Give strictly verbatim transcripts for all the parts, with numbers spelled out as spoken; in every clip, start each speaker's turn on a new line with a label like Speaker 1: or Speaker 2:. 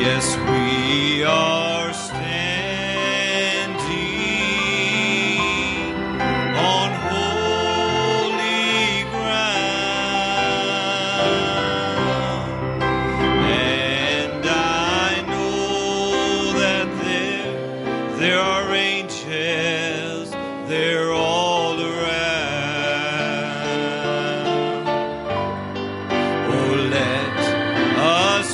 Speaker 1: Yes, we are standing on holy ground, and I know that there, there are angels, they're all around. Oh, let us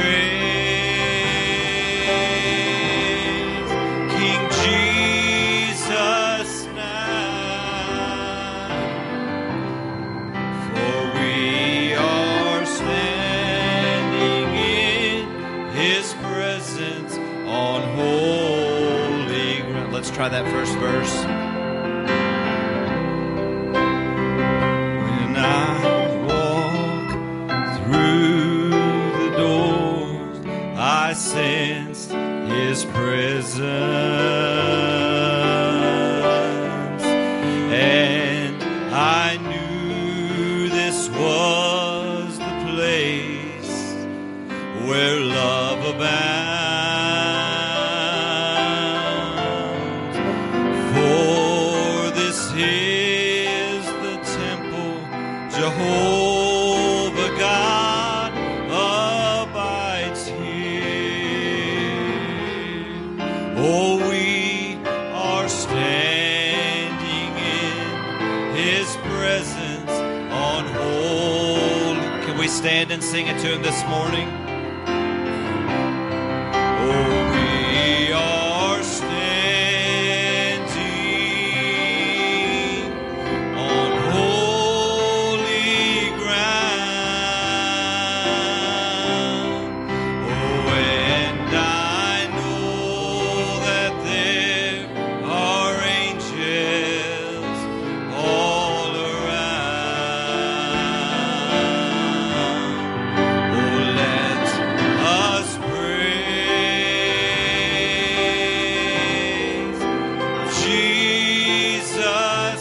Speaker 1: praise King Jesus now, for we are standing in His presence on holy ground. Let's try that first verse. When I walk through the doors, I sensed His presence, and I knew this was the place where love abounds. For this is the temple, Jehovah God abides here. Oh, we are standing in His presence on hold. Can we stand and sing it to Him this morning? Oh, we are standing on holy ground. Oh, and I know that there are angels all around. Oh, let us praise Jesus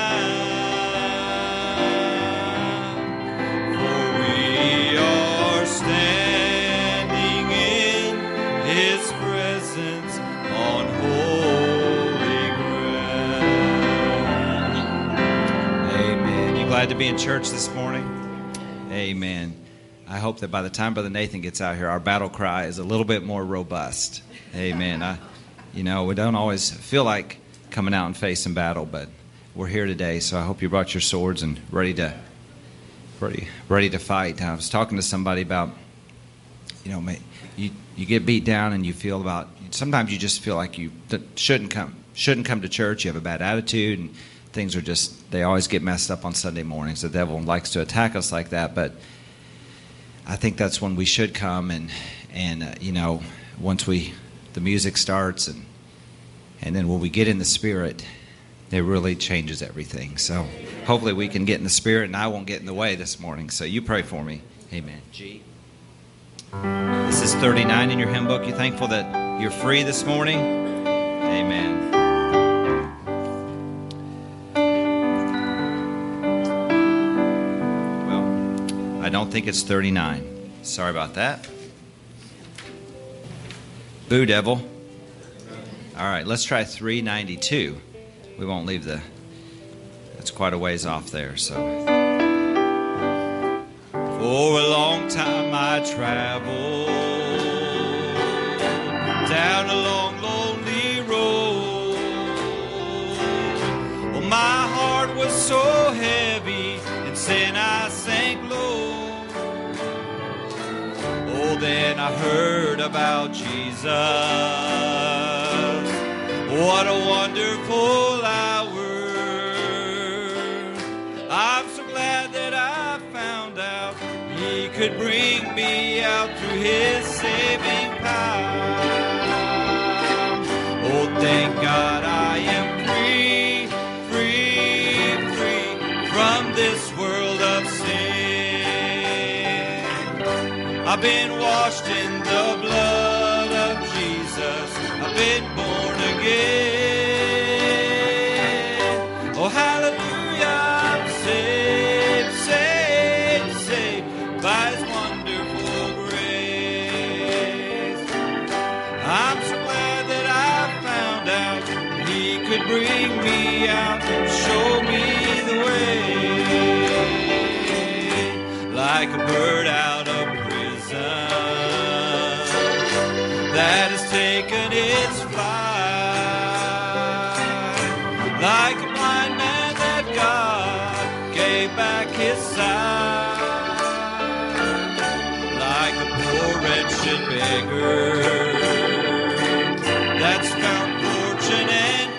Speaker 1: now, for we are standing in His presence on holy ground. Amen. You glad to be in church this morning? Amen. I hope that by the time Brother Nathan gets out here, our battle cry is a little bit more robust. Amen. I, you know, we don't always feel like coming out and facing battle, but we're here today, so I hope you brought your swords and ready to ready ready to fight. I was talking to somebody about, you know, ma- you you get beat down and you feel about, sometimes you just feel like you th- shouldn't come shouldn't come to church. You have a bad attitude and things are just, they always get messed up on Sunday mornings. The devil likes to attack us like that, but I think that's when we should come, and and uh, you know, once we the music starts and and then when we get in the Spirit, it really changes everything. So hopefully we can get in the Spirit, and I won't get in the way this morning. So you pray for me. Amen. G. This is thirty-nine in your hymn book. You thankful that you're free this morning? Amen. Well, I don't think it's thirty-nine. Sorry about that. Boo, devil. All right, let's try three ninety-two. We won't leave the... That's quite a ways off there, so... For a long time I traveled down a long, lonely road. Well, my heart was so heavy, in sin I sank low. Oh, then I heard about Jesus. What a wonderful hour. I'm so glad that I found out He could bring me out through His saving power. Oh, thank God I am free, free, free from this world of sin. I've been washed in the blood of Jesus. I've been born again. Oh, hallelujah, I'm saved, saved, saved by His wonderful grace. bring me out, show me the way, like a bird out of prison that has taken its flight, like a blind man that God gave back his sight, like a poor wretched beggar that's found fortune and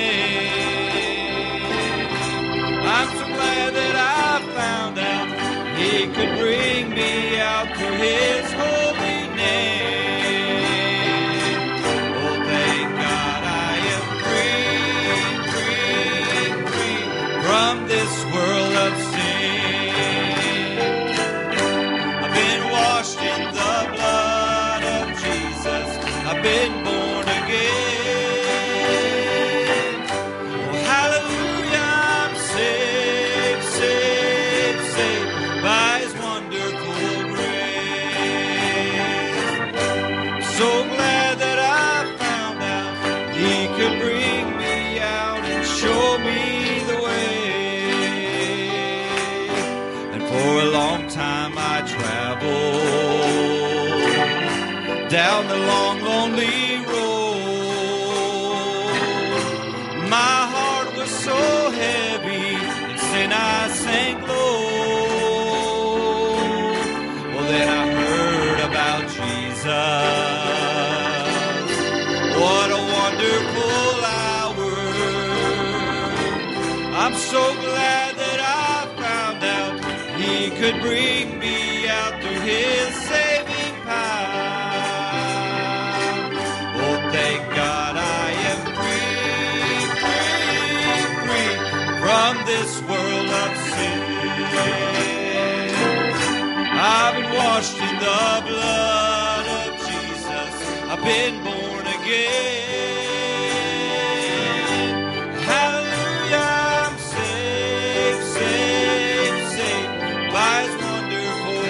Speaker 1: fame. I'm so glad that I found out he could bring me out through his holy name. Oh, thank God I am free, free, free from this world of sin. I've been washed in the blood of Jesus. I've been born again. Oh, hallelujah, I'm saved, saved, saved by his wonderful grace. So glad that I found out he could bring me out and show me the way. And for a long time I traveled down the long, lonely road. My heart was so heavy, in sin I sank low. Well, then I heard about Jesus. What a wonderful hour. I'm so glad that I found out he could bring me out through his saving power. Oh, thank God I am free, free, free from this world of sin. I've been washed in the blood of Jesus. I've been born again. Hallelujah, I'm saved, saved, saved by his wonderful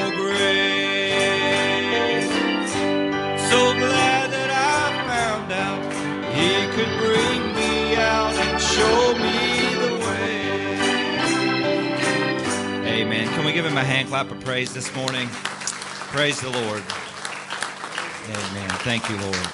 Speaker 1: grace. So glad that I found out he could bring me out and show me the way. Amen. Can we give him a hand clap of praise this morning? Praise the Lord. Amen. Thank you, Lord.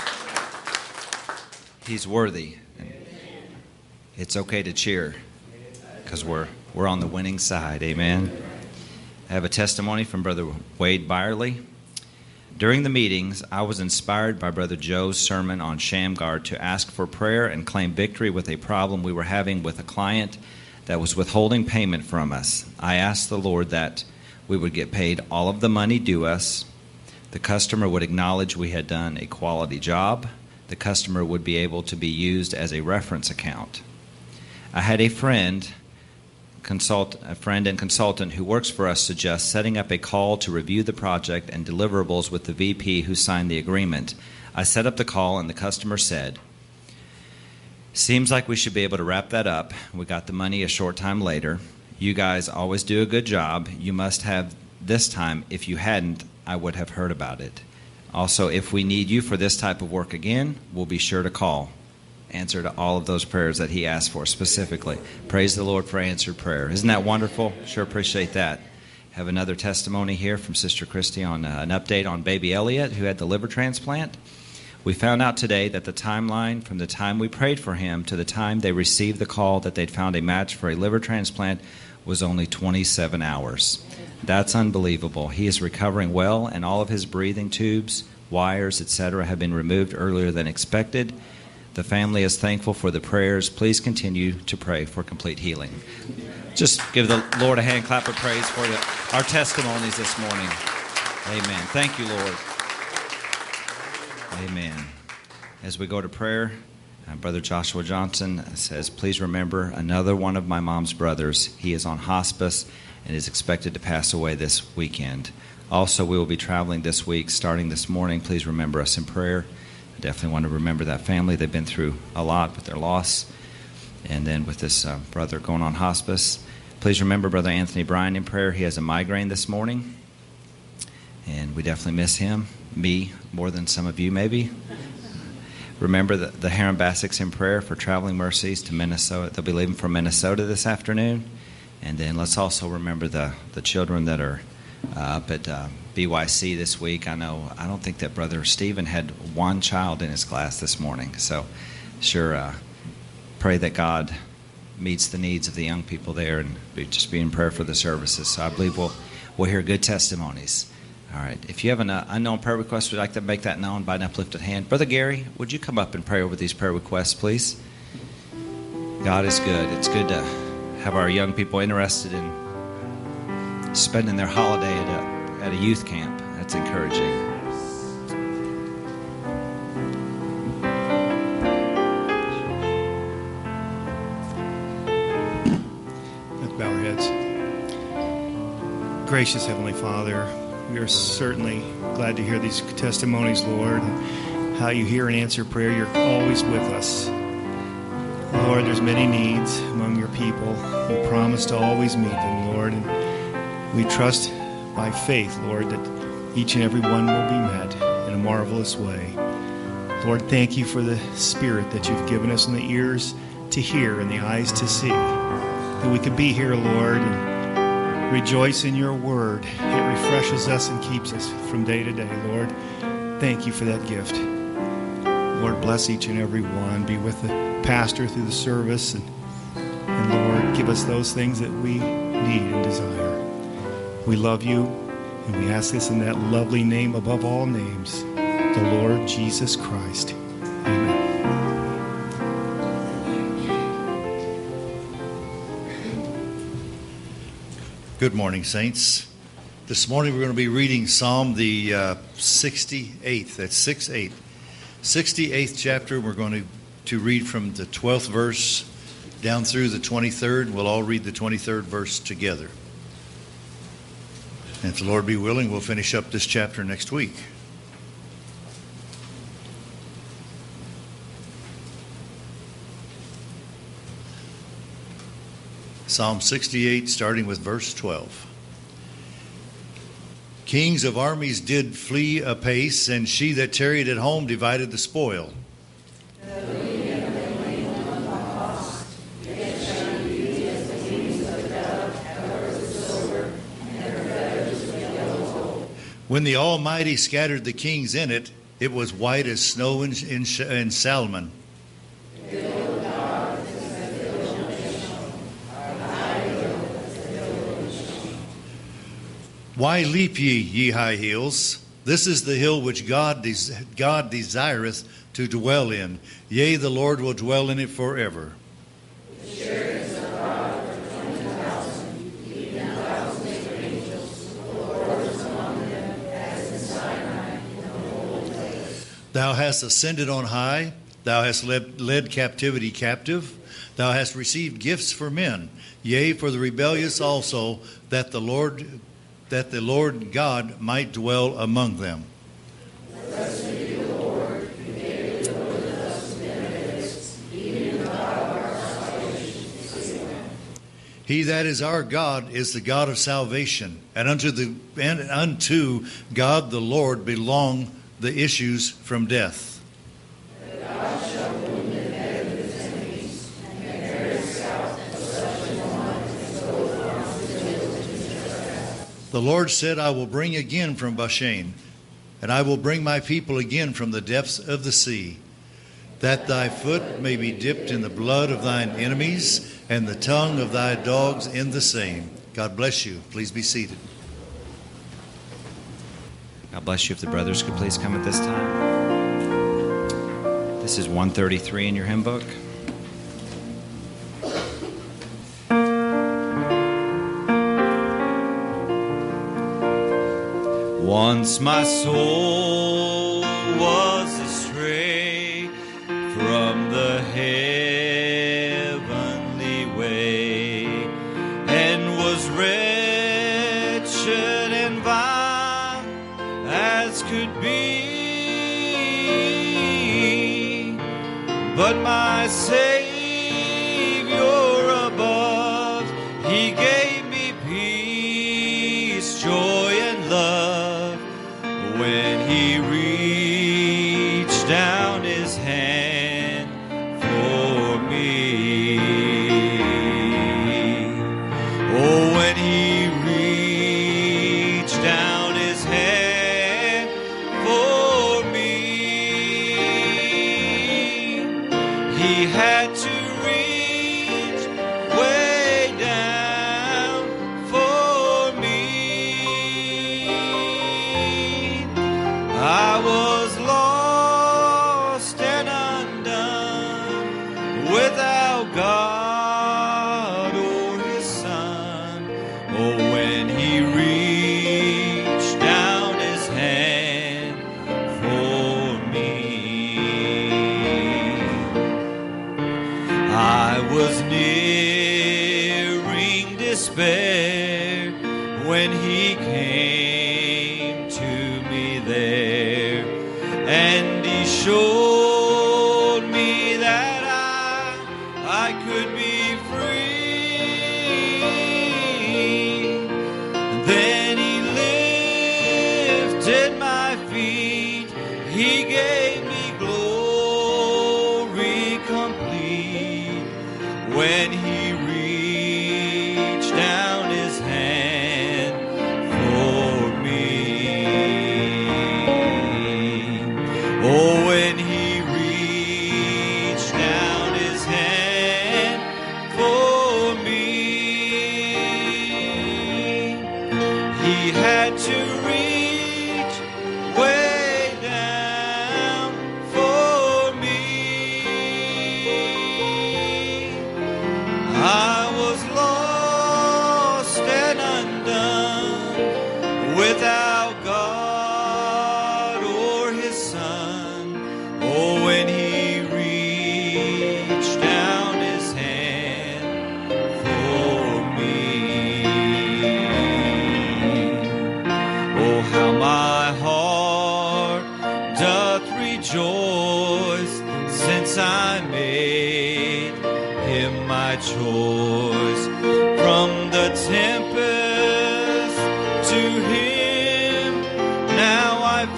Speaker 1: He's worthy. It's okay to cheer because we're we're on the winning side. Amen. I have a testimony from Brother Wade Byerly. During the meetings, I was inspired by Brother Joe's sermon on Shamgar to ask for prayer and claim victory with a problem we were having with a client that was withholding payment from us. I asked the Lord that we would get paid all of the money due us. The customer would acknowledge we had done a quality job. The customer would be able to be used as a reference account. I had a friend, consult, a friend and consultant who works for us suggest setting up a call to review the project and deliverables with the V P who signed the agreement. I set up the call and the customer said, "Seems like we should be able to wrap that up. We got the money a short time later. You guys always do a good job. You must have this time. If you hadn't, I would have heard about it. Also, if we need you for this type of work again, we'll be sure to call." Answer to all of those prayers that he asked for specifically. Praise the Lord for answered prayer. Isn't that wonderful? Sure appreciate that. Have another testimony here from Sister Christy on uh, an update on baby Elliot who had the liver transplant. We found out today that the timeline from the time we prayed for him to the time they received the call that they'd found a match for a liver transplant was only twenty-seven hours. That's unbelievable. He is recovering well, and all of his breathing tubes, wires, et cetera have been removed earlier than expected. The family is thankful for the prayers. Please continue to pray for complete healing. Just give the Lord a hand clap of praise for the, our testimonies this morning. Amen. Thank you, Lord. Amen. As we go to prayer, uh, Brother Joshua Johnson says, "Please remember another one of my mom's brothers. He is on hospice and is expected to pass away this weekend. Also, we will be traveling this week starting this morning. Please remember us in prayer." I definitely want to remember that family. They've been through a lot with their loss. And then with this uh, brother going on hospice. Please remember Brother Anthony Bryan in prayer. He has a migraine this morning. And we definitely miss him. Me, more than some of you maybe. remember the, the Heron Bassicks in prayer for traveling mercies to Minnesota. They'll be leaving from Minnesota this afternoon. And then let's also remember the, the children that are uh, up at uh, B Y C this week. I know, I don't think that Brother Stephen had one child in his class this morning. So sure, uh, pray that God meets the needs of the young people there, and be, just be in prayer for the services. So I believe we'll, we'll hear good testimonies. All right. If you have an uh, unknown prayer request, would like to make that known by an uplifted hand. Brother Gary, would you come up and pray over these prayer requests, please? God is good. It's good to have our young people interested in spending their holiday at a, at a youth camp. That's encouraging.
Speaker 2: Let's bow our heads. Gracious Heavenly Father, we are certainly glad to hear these testimonies, Lord, and how you hear and answer prayer. You're always with us. Lord, there's many needs among your people. You promise to always meet them, Lord, and we trust by faith, Lord, that each and every one will be met in a marvelous way. Lord, thank you for the Spirit that you've given us, and the ears to hear and the eyes to see, that we could be here, Lord, and rejoice in your word. It refreshes us and keeps us from day to day, Lord. Thank you for that gift. Lord, bless each and every one. Be with the pastor through the service. And, and Lord, give us those things that we need and desire. We love you, and we ask this in that lovely name above all names, the Lord Jesus Christ. Amen.
Speaker 3: Good morning, saints. This morning we're going to be reading Psalm the uh, sixty-eighth. That's six eight. sixty-eighth chapter. We're going to, to read from the twelfth verse down through the twenty-third. We'll all read the twenty-third verse together. And if the Lord be willing, we'll finish up this chapter next week. Psalm sixty-eight, starting with verse twelve. Kings of armies did flee apace, and she that tarried at home divided the spoil. When the Almighty scattered the kings in it, it was white as snow in, in, in Salmon. Why leap ye, ye high hills? This is the hill which God, des- God desireth to dwell in. Yea, the Lord will dwell in it forever. The chariots of God are twenty thousand, even thousands of angels. The Lord is among them, as in Sinai, in the holy place. Thou hast ascended on high. Thou hast led, led captivity captive. Thou hast received gifts for men. Yea, for the rebellious also, that the Lord... that the Lord God might dwell among them. Blessed be the Lord, who gave the Lord us benefits, even the God of our salvation. He that is our God is the God of salvation, and unto the and unto God the Lord belong the issues from death. The Lord said, I will bring again from Bashan, and I will bring my people again from the depths of the sea, that thy foot may be dipped in the blood of thine enemies, and the tongue of thy dogs in the same. God bless you. Please be seated.
Speaker 1: God bless you. If the brothers could please come at this time. This is one thirty-three in your hymn book. Once my soul was astray from the heavenly way, and was wretched and vile as could be, but my Savior above, He gave me peace, joy, and love. When he reached down his hand He had to reach way down for me. I was lost and undone without God or His Son. Oh, when He reached down His hand for me. I was nearing despair when He came to me there, and He showed me that I, I could be free. Then He lifted my feet, He gave me glory complete. When He reached down His hand for me. Oh, when He reached down His hand for me, He had to reach way down for me. I was lost and undone without God or His Son. Oh, when He reached down His hand for me. Oh, how my heart doth rejoice since I made Him my choice. From the tempest to Him now I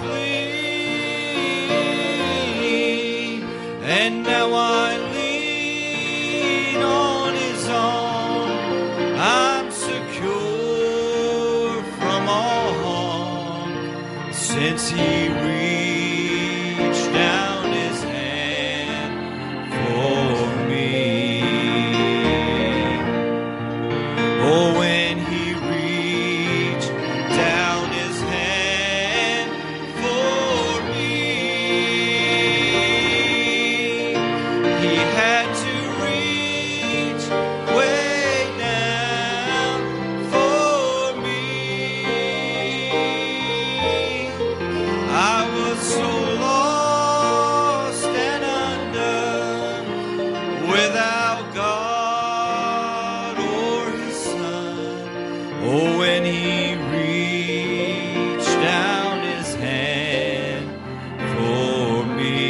Speaker 1: flee, and now I lean on His arm. I'm secure from all harm, since He reached down His hand for me. Oh, when He reached down His hand for me, He had to reach way down for me. I was so lost and undone without God or His Son. Oh, when He reached down His hand for me.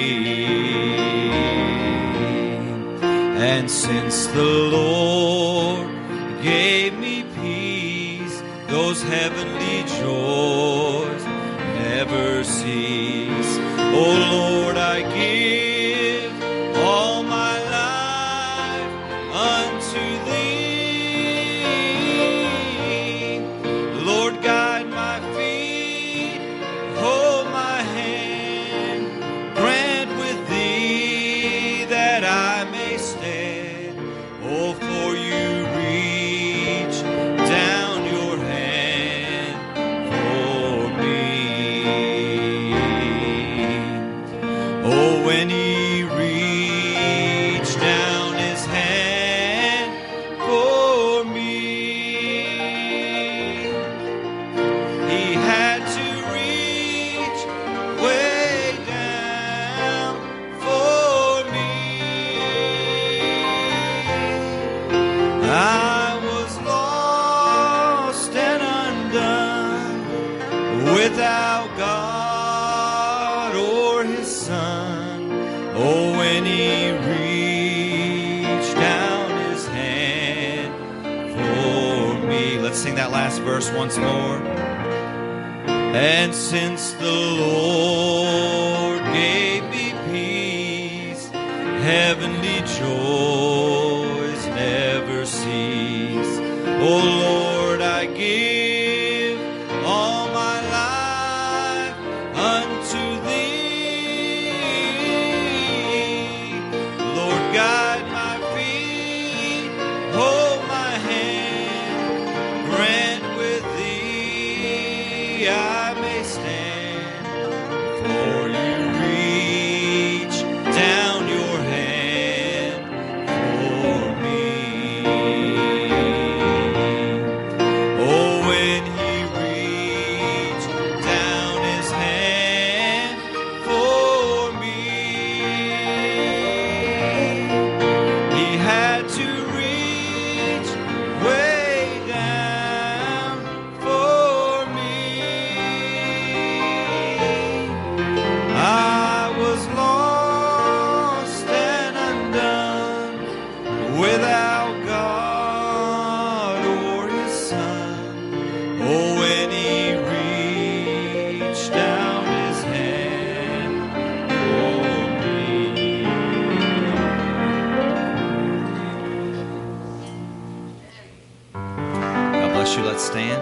Speaker 1: And since the Lord gave me peace, those heavenly joys never cease. Oh, Lord, I give all my life unto Thee. Lord, guide my feet, hold my hand, grant with Thee that I may stand. Oh, for You reach down Your hand for me. Oh, when He reached down His hand for me, He had to reach way down for me. I was lost and undone without God or His Son. Oh, when He reached down His hand for me. Let's sing that last verse once more. And since the Lord gave me peace, heavenly joys never cease. Oh, Lord, I give all my life unto Thee. Lord, you, let's stand.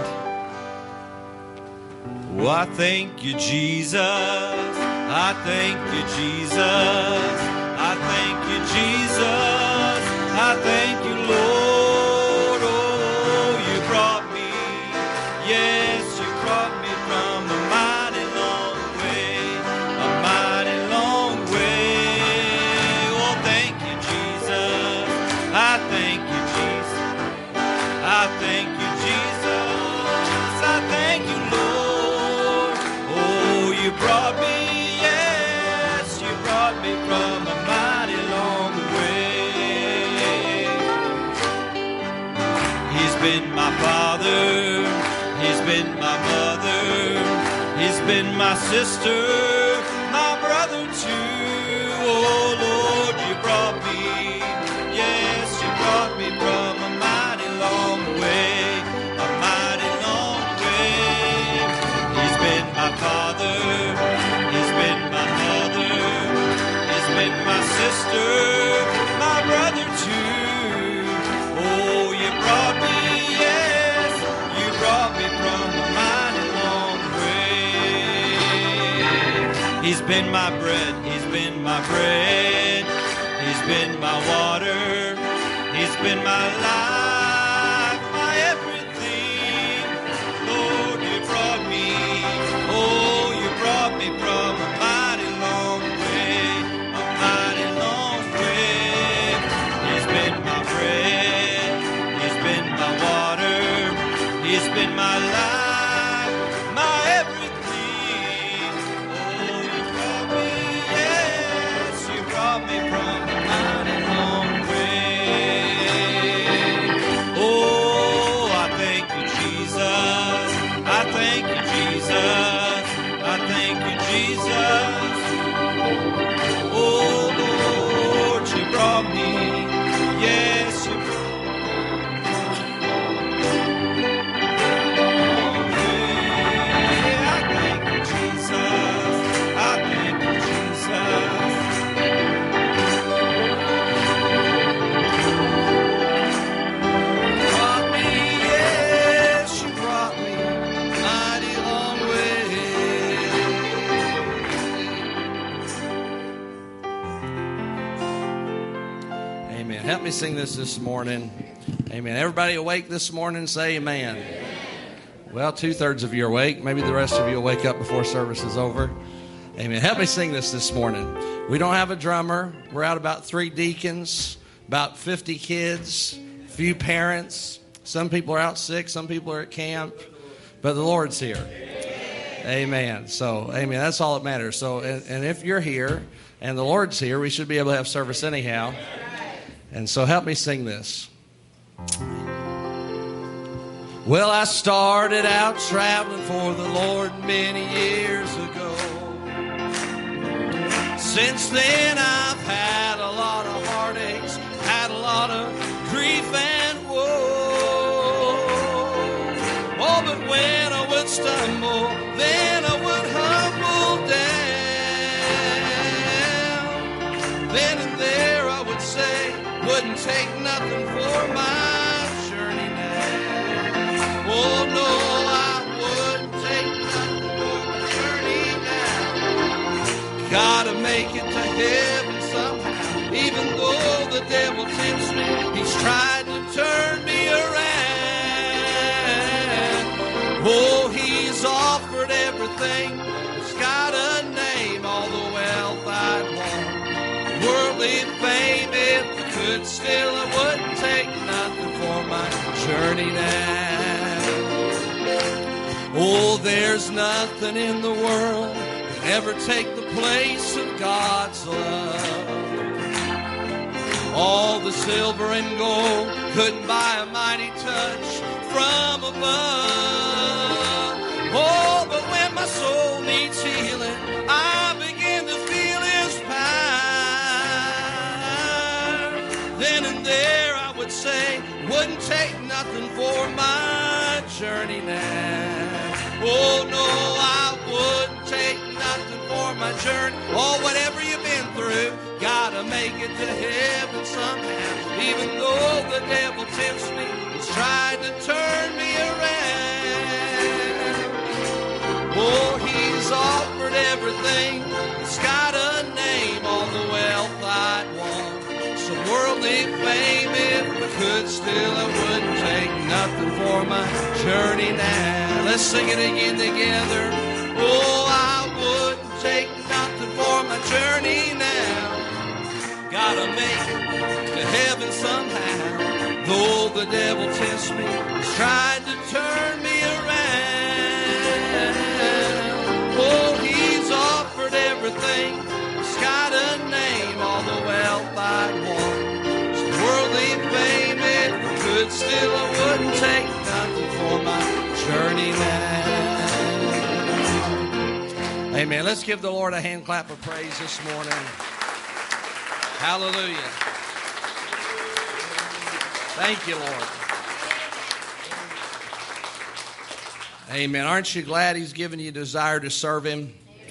Speaker 1: Oh, I thank you, Jesus. I thank you, Jesus. I thank you, Jesus. I thank you, Lord. Oh, you brought me. Yes, you brought me from a mighty long way. A mighty long way. Oh, thank you, Jesus. I thank you, Jesus. I thank you, Jesus. I thank you, Lord. Oh, you brought me, yes, you brought me from a mighty long way. He's been my father, he's been my mother, he's been my sister, my brother too. Oh, Lord, you brought me, yes, you brought me from a mighty long way, a mighty long way. He's been my father, he's been my mother, he's been my sister, my brother too. Oh, you brought me, yes, you brought me from a mighty long way. He's been my bread, he's been my bread, he's been my water, he's been my life, my everything. Lord, you brought me, oh, you brought me from a mighty long way, a mighty long way. He's been my bread, he's been my water, he's been my life, my everything. Oh, you brought me, yes, you brought me from a mighty long way. Oh, I thank you, Jesus. I thank you, Jesus. I thank you, Jesus. Oh, Lord, you brought me. Yes, you brought me. I thank you, Jesus. I thank you, Jesus. Brought me, yes, you brought me mighty long way.
Speaker 4: Amen. Help me sing this this morning. Amen. Everybody awake this morning? Say amen. Well, two-thirds of you are awake. Maybe the rest of you will wake up before service is over. Amen. Help me sing this this morning. We don't have a drummer. We're out about three deacons, about fifty kids, a few parents. Some people are out sick. Some people are at camp. But the Lord's here. Amen. So, amen. That's all that matters. So, and, and if you're here and the Lord's here, we should be able to have service anyhow. And so help me sing this. Well, I started out traveling for the Lord many years ago. Since then I've had a lot of heartaches, had a lot of grief and woe. Oh, but when I would stumble, then I would humble down. Then and there I would say, wouldn't take nothing for my journey now. Oh, no, I wouldn't take nothing for my journey now. Gotta make it to heaven somehow. Even though the devil tempts me, he's tried to turn me around. Oh, he's offered everything. He's got a name, all the wealth I'd want. Worldly fame, if I could still, I wouldn't take nothing for my journey now. Oh, there's nothing in the world that ever take the place of God's love. All the silver and gold couldn't buy a mighty touch from above. Oh, but when my soul needs healing, I begin to feel His power. Then and there I would say, wouldn't take nothing for my journey now. Oh, no, I wouldn't take nothing for my journey. Oh, whatever you've been through, gotta make it to heaven somehow. Even though the devil tempts me, he's tried to turn me around. everything that's got a name, all the wealth I'd want, some worldly fame. If I could still, I wouldn't take nothing for my journey now. Let's sing it again together. Oh, I wouldn't take nothing for my journey now. Gotta make it to heaven somehow. Though the devil tempts me, he's tried to turn me around. Oh, he's offered everything. It's got a name, all the wealth I'd want, some worldly fame. If I could still, I wouldn't take nothing for my journey now. Amen. Let's give the Lord a hand clap of praise this morning. Hallelujah. Thank you, Lord. Amen. Aren't you glad He's given you a desire to serve Him?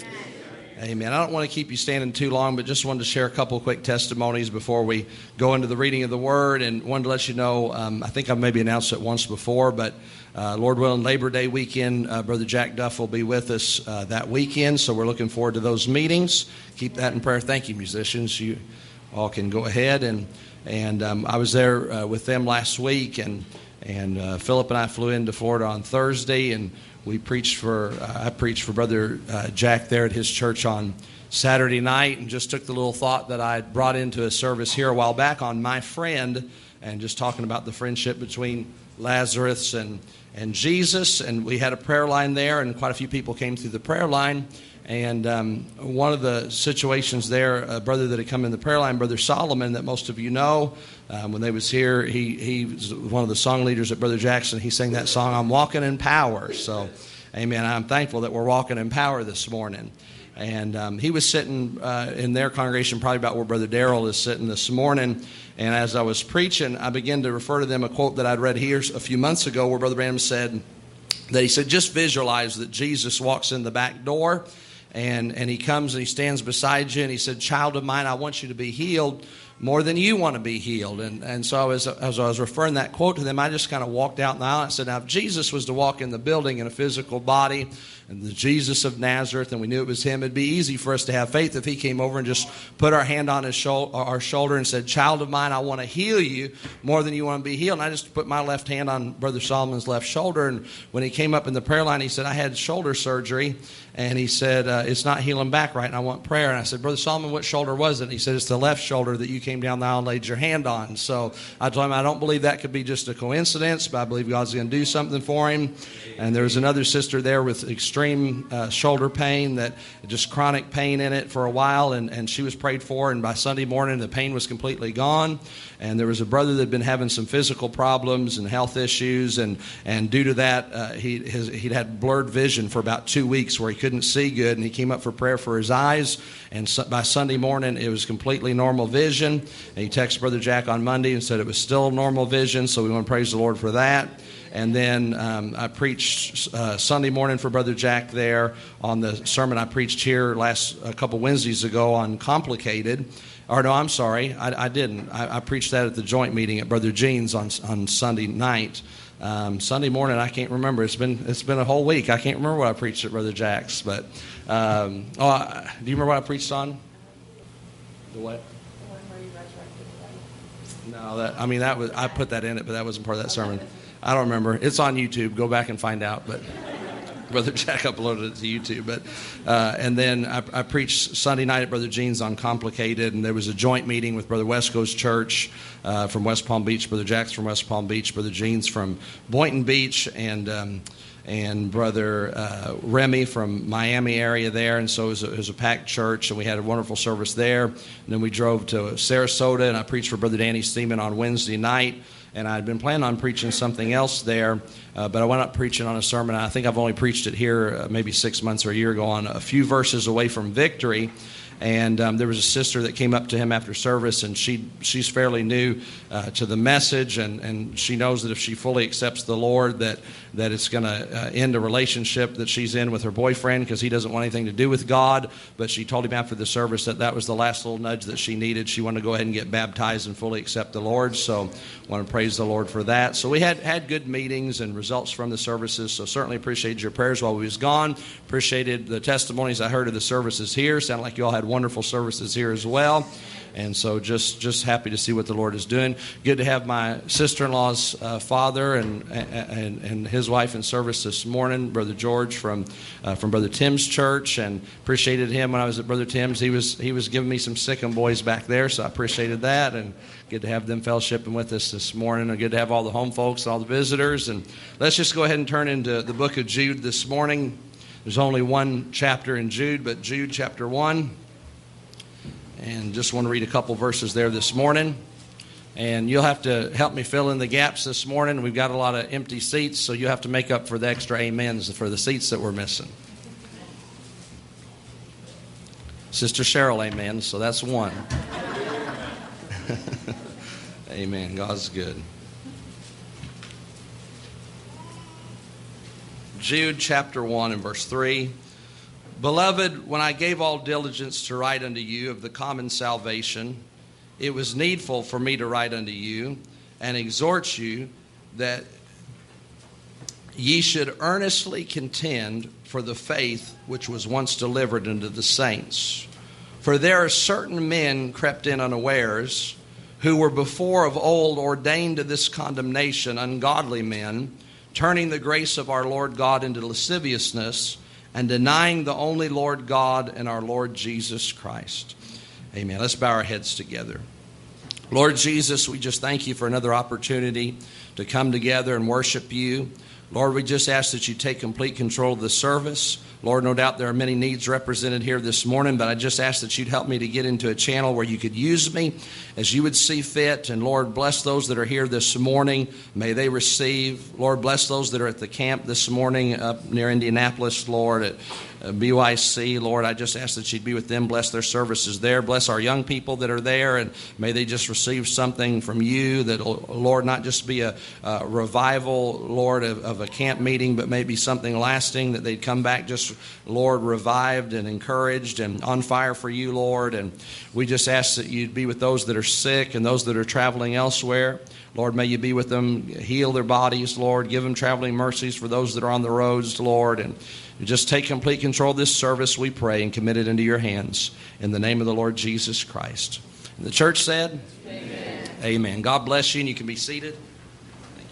Speaker 4: Amen. Amen. I don't want to keep you standing too long, but just wanted to share a couple of quick testimonies before we go into the reading of the Word. And wanted to let you know, um, I think I've maybe announced it once before, but uh, Lord willing, Labor Day weekend, uh, Brother Jack Duff will be with us uh, that weekend. So we're looking forward to those meetings. Keep that in prayer. Thank you, musicians. You all can go ahead. And And um, I was there uh, with them last week, and and uh, Philip and I flew into Florida on Thursday, and we preached for uh, I preached for Brother uh, Jack there at his church on Saturday night, and just took the little thought that I brought into a service here a while back on my friend, and just talking about the friendship between Lazarus and and Jesus, and we had a prayer line there, and quite a few people came through the prayer line. And um, one of the situations there, a brother that had come in the prayer line, Brother Solomon, that most of you know, um, when they was here, he he was one of the song leaders at Brother Jackson. He sang that song, "I'm Walking in Power." So, amen. I'm thankful that we're walking in power this morning. And um, he was sitting uh, in their congregation, probably about where Brother Darrell is sitting this morning. And as I was preaching, I began to refer to them a quote that I'd read here a few months ago, where Brother Branham said that he said, just visualize that Jesus walks in the back door. And and he comes and he stands beside you, and he said, "Child of mine, I want you to be healed more than you want to be healed." And and so as, as I was referring that quote to them, I just kind of walked out in the aisle and said, now, if Jesus was to walk in the building in a physical body, and the Jesus of Nazareth, and we knew it was Him, it'd be easy for us to have faith if He came over and just put our hand on his shou- our shoulder and said, "Child of mine, I want to heal you more than you want to be healed." And I just put my left hand on Brother Solomon's left shoulder, and when he came up in the prayer line, he said, "I had shoulder surgery." And he said, uh, "It's not healing back right, and I want prayer." And I said, "Brother Solomon, what shoulder was it?" And he said, "It's the left shoulder that you came down the aisle and laid your hand on." So I told him, I don't believe that could be just a coincidence, but I believe God's going to do something for him. And there was another sister there with extreme uh, shoulder pain, that just chronic pain in it for a while, and, and she was prayed for, and by Sunday morning the pain was completely gone. And there was a brother that had been having some physical problems and health issues, and, and due to that, uh, he his, he'd had blurred vision for about two weeks where he couldn't see good, and he came up for prayer for his eyes, and so, by Sunday morning it was completely normal vision. And he texted Brother Jack on Monday and said it was still normal vision, so we want to praise the Lord for that. And then um, I preached uh, Sunday morning for Brother Jack there on the sermon I preached here last a couple Wednesdays ago on complicated. Or no, I'm sorry, I, I didn't. I, I preached that at the joint meeting at Brother Gene's on on Sunday night. Um, Sunday morning, I can't remember. It's been it's been a whole week. I can't remember what I preached at Brother Jack's. But um, oh, I, do you remember what I preached on? The what? The one where you resurrected the body. No, that I mean that was I put that in it, but that wasn't part of that sermon. I don't remember. It's on YouTube. Go back and find out. But Brother Jack uploaded it to YouTube. But uh, and then I, I preached Sunday night at Brother Gene's on complicated, and there was a joint meeting with Brother Wesco's church uh, from West Palm Beach, Brother Jack's from West Palm Beach, Brother Gene's from Boynton Beach, and um, and Brother uh, Remy from Miami area there. And so it was, a, it was a packed church, and we had a wonderful service there. And then we drove to Sarasota, and I preached for Brother Danny Steeman on Wednesday night. And I'd been planning on preaching something else there, uh, but I went up preaching on a sermon. I think I've only preached it here uh, maybe six months or a year ago on a few verses away from victory. And um, there was a sister that came up to him after service, and she she's fairly new uh, to the message, and, and she knows that if she fully accepts the Lord, that that it's going to uh, end a relationship that she's in with her boyfriend because he doesn't want anything to do with God. But she told him after the service that that was the last little nudge that she needed. She wanted to go ahead and get baptized and fully accept the Lord. So I want to praise the Lord for that. So we had, had good meetings and results from the services. So certainly appreciated your prayers while we was gone. Appreciated the testimonies I heard of the services here. Sounded like you all had wonderful services here as well. And so just, just happy to see what the Lord is doing. Good to have my sister-in-law's uh, father and, and and his wife in service this morning, Brother George from uh, from Brother Tim's church, and appreciated him when I was at Brother Tim's. He was he was giving me some Sikkim boys back there, so I appreciated that. And good to have them fellowshipping with us this morning. And good to have all the home folks and all the visitors. And let's just go ahead and turn into the book of Jude this morning. There's only one chapter in Jude, but Jude chapter one. And just want to read a couple verses there this morning. And you'll have to help me fill in the gaps this morning. We've got a lot of empty seats, so you'll have to make up for the extra amens for the seats that we're missing. Sister Cheryl, amen. So that's one. Amen. God's good. Jude chapter one and verse three. Beloved, when I gave all diligence to write unto you of the common salvation, it was needful for me to write unto you and exhort you that ye should earnestly contend for the faith which was once delivered unto the saints. For there are certain men crept in unawares, who were before of old ordained to this condemnation, ungodly men, turning the grace of our Lord God into lasciviousness, and denying the only Lord God and our Lord Jesus Christ. Amen. Let's bow our heads together. Lord Jesus, we just thank you for another opportunity to come together and worship you. Lord, we just ask that you take complete control of the service. Lord, no doubt there are many needs represented here this morning, but I just ask that you'd help me to get into a channel where you could use me as you would see fit. And Lord, bless those that are here this morning. May they receive. Lord, bless those that are at the camp this morning up near Indianapolis, Lord, at B Y C. Lord, I just ask that you'd be with them. Bless their services there. Bless our young people that are there, and may they just receive something from you that, Lord, not just be a, a revival, Lord, of, of a camp meeting, but maybe something lasting, that they'd come back just, Lord, revived and encouraged and on fire for you, Lord. And we just ask that you'd be with those that are sick and those that are traveling elsewhere. Lord, may you be with them, heal their bodies, Lord. Give them traveling mercies for those that are on the roads, Lord. And just take complete control of this service, we pray, and commit it into your hands. In the name of the Lord Jesus Christ. And the church said, Amen. Amen. God bless you, and you can be seated. Thank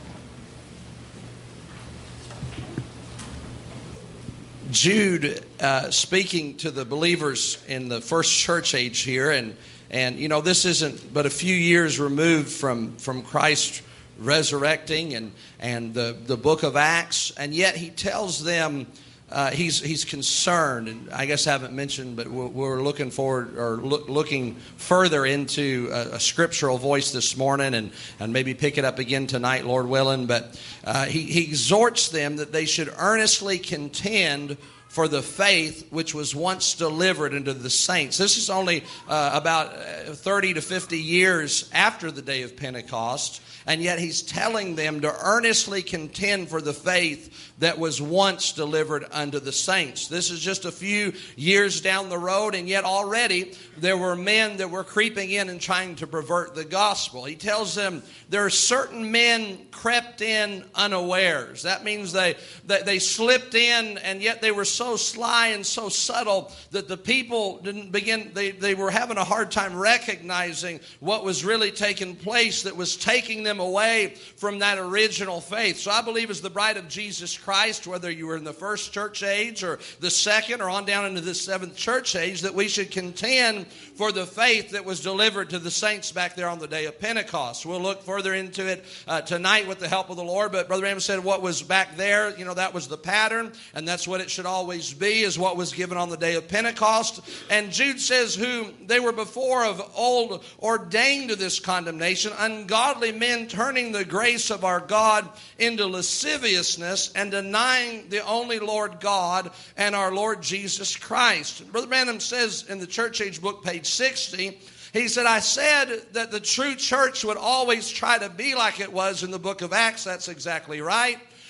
Speaker 4: you. Jude, uh, speaking to the believers in the first church age here, and And, you know, this isn't but a few years removed from, from Christ resurrecting and, and the, the book of Acts. And yet he tells them uh, he's he's concerned. And I guess I haven't mentioned, but we're, we're looking forward or look, looking further into a, a scriptural voice this morning and, and maybe pick it up again tonight, Lord willing. But uh, he, he exhorts them that they should earnestly contend for the faith which was once delivered unto the saints. This is only uh, about thirty to fifty years after the day of Pentecost, and yet he's telling them to earnestly contend for the faith that was once delivered unto the saints. This is just a few years down the road, and yet already there were men that were creeping in and trying to pervert the gospel. He tells them there are certain men crept in unawares. That means they, they, they slipped in, and yet they were so sly and so subtle that the people didn't begin, they, they were having a hard time recognizing what was really taking place that was taking them away from that original faith. So I believe as the bride of Jesus Christ, whether you were in the first church age or the second or on down into the seventh church age, that we should contend for the faith that was delivered to the saints back there on the day of Pentecost. We'll look further into it uh, tonight with the help of the Lord, but Brother Amos said what was back there, you know, that was the pattern, and that's what it should always be, is what was given on the day of Pentecost. And Jude says, who they were before of old ordained to this condemnation, ungodly men turning the grace of our God into lasciviousness and denying the only Lord God and our Lord Jesus Christ. Brother Branham says in the Church Age book, page sixty, he said, I said that the true church would always try to be like it was in the book of Acts. That's exactly right.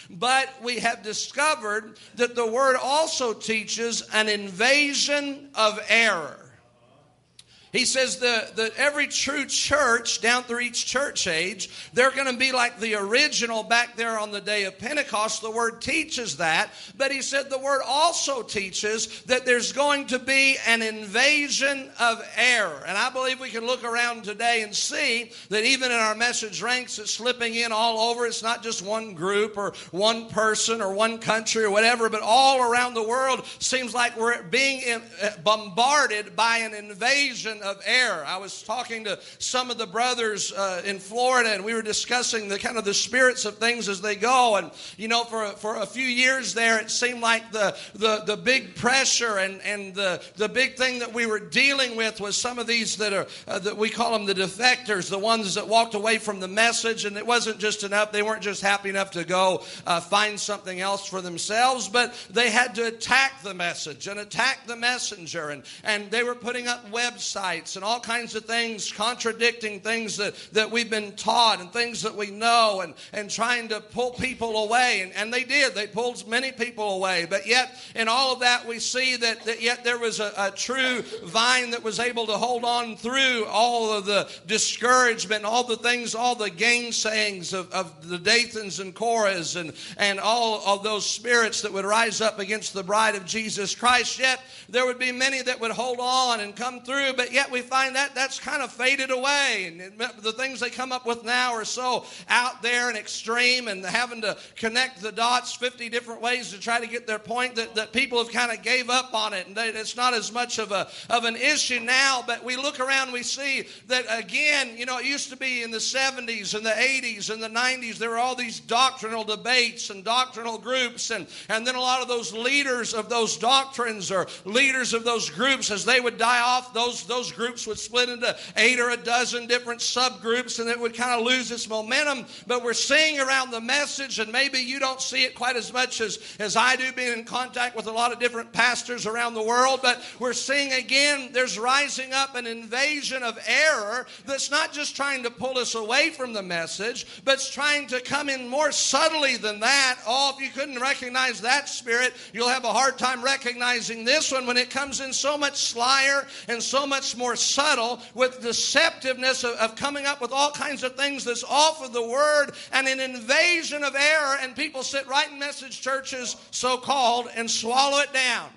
Speaker 4: But we have discovered that the Word also teaches an invasion of error. He says that the, every true church, down through each church age, they're going to be like the original back there on the day of Pentecost. The Word teaches that. But he said the Word also teaches that there's going to be an invasion of error. And I believe we can look around today and see that even in our message ranks, it's slipping in all over. It's not just one group or one person or one country or whatever, but all around the world seems like we're being bombarded by an invasion of error. I was talking to some of the brothers uh, in Florida, and we were discussing the kind of the spirits of things as they go. And you know, for for a few years there, it seemed like the the the big pressure and and the the big thing that we were dealing with was some of these that are uh, that we call them the defectors, the ones that walked away from the message, and it wasn't just enough. They weren't just happy enough to go uh, find something else for themselves, but they had to attack the message and attack the messenger, and and they were putting up websites and all kinds of things, contradicting things that, that we've been taught and things that we know, and, and trying to pull people away. And, and they did. They pulled many people away. But yet, in all of that, we see that, that yet there was a, a true vine that was able to hold on through all of the discouragement, all the things, all the gainsayings of, of the Dathans and Korahs and, and all of those spirits that would rise up against the bride of Jesus Christ. Yet, there would be many that would hold on and come through, but yet we find that that's kind of faded away. And it, the things they come up with now are so out there and extreme, and having to connect the dots fifty different ways to try to get their point, that, that people have kind of gave up on it. And they, it's not as much of a of an issue now, but we look around, we see that again, you know, it used to be in the seventies and the eighties and the nineties, there were all these doctrinal debates and doctrinal groups, and, and then a lot of those leaders of those doctrines or leaders of those groups, as they would die off, those those groups would split into eight or a dozen different subgroups, and it would kind of lose its momentum. But we're seeing around the message, and maybe you don't see it quite as much as, as I do, being in contact with a lot of different pastors around the world, but we're seeing again there's rising up an invasion of error that's not just trying to pull us away from the message, but it's trying to come in more subtly than that. Oh, if you couldn't recognize that spirit, you'll have a hard time recognizing this one when it comes in so much slyer and so much more subtle, with deceptiveness of, of coming up with all kinds of things that's off of the Word, and an invasion of error, and people sit right in message churches, so-called, and swallow it down.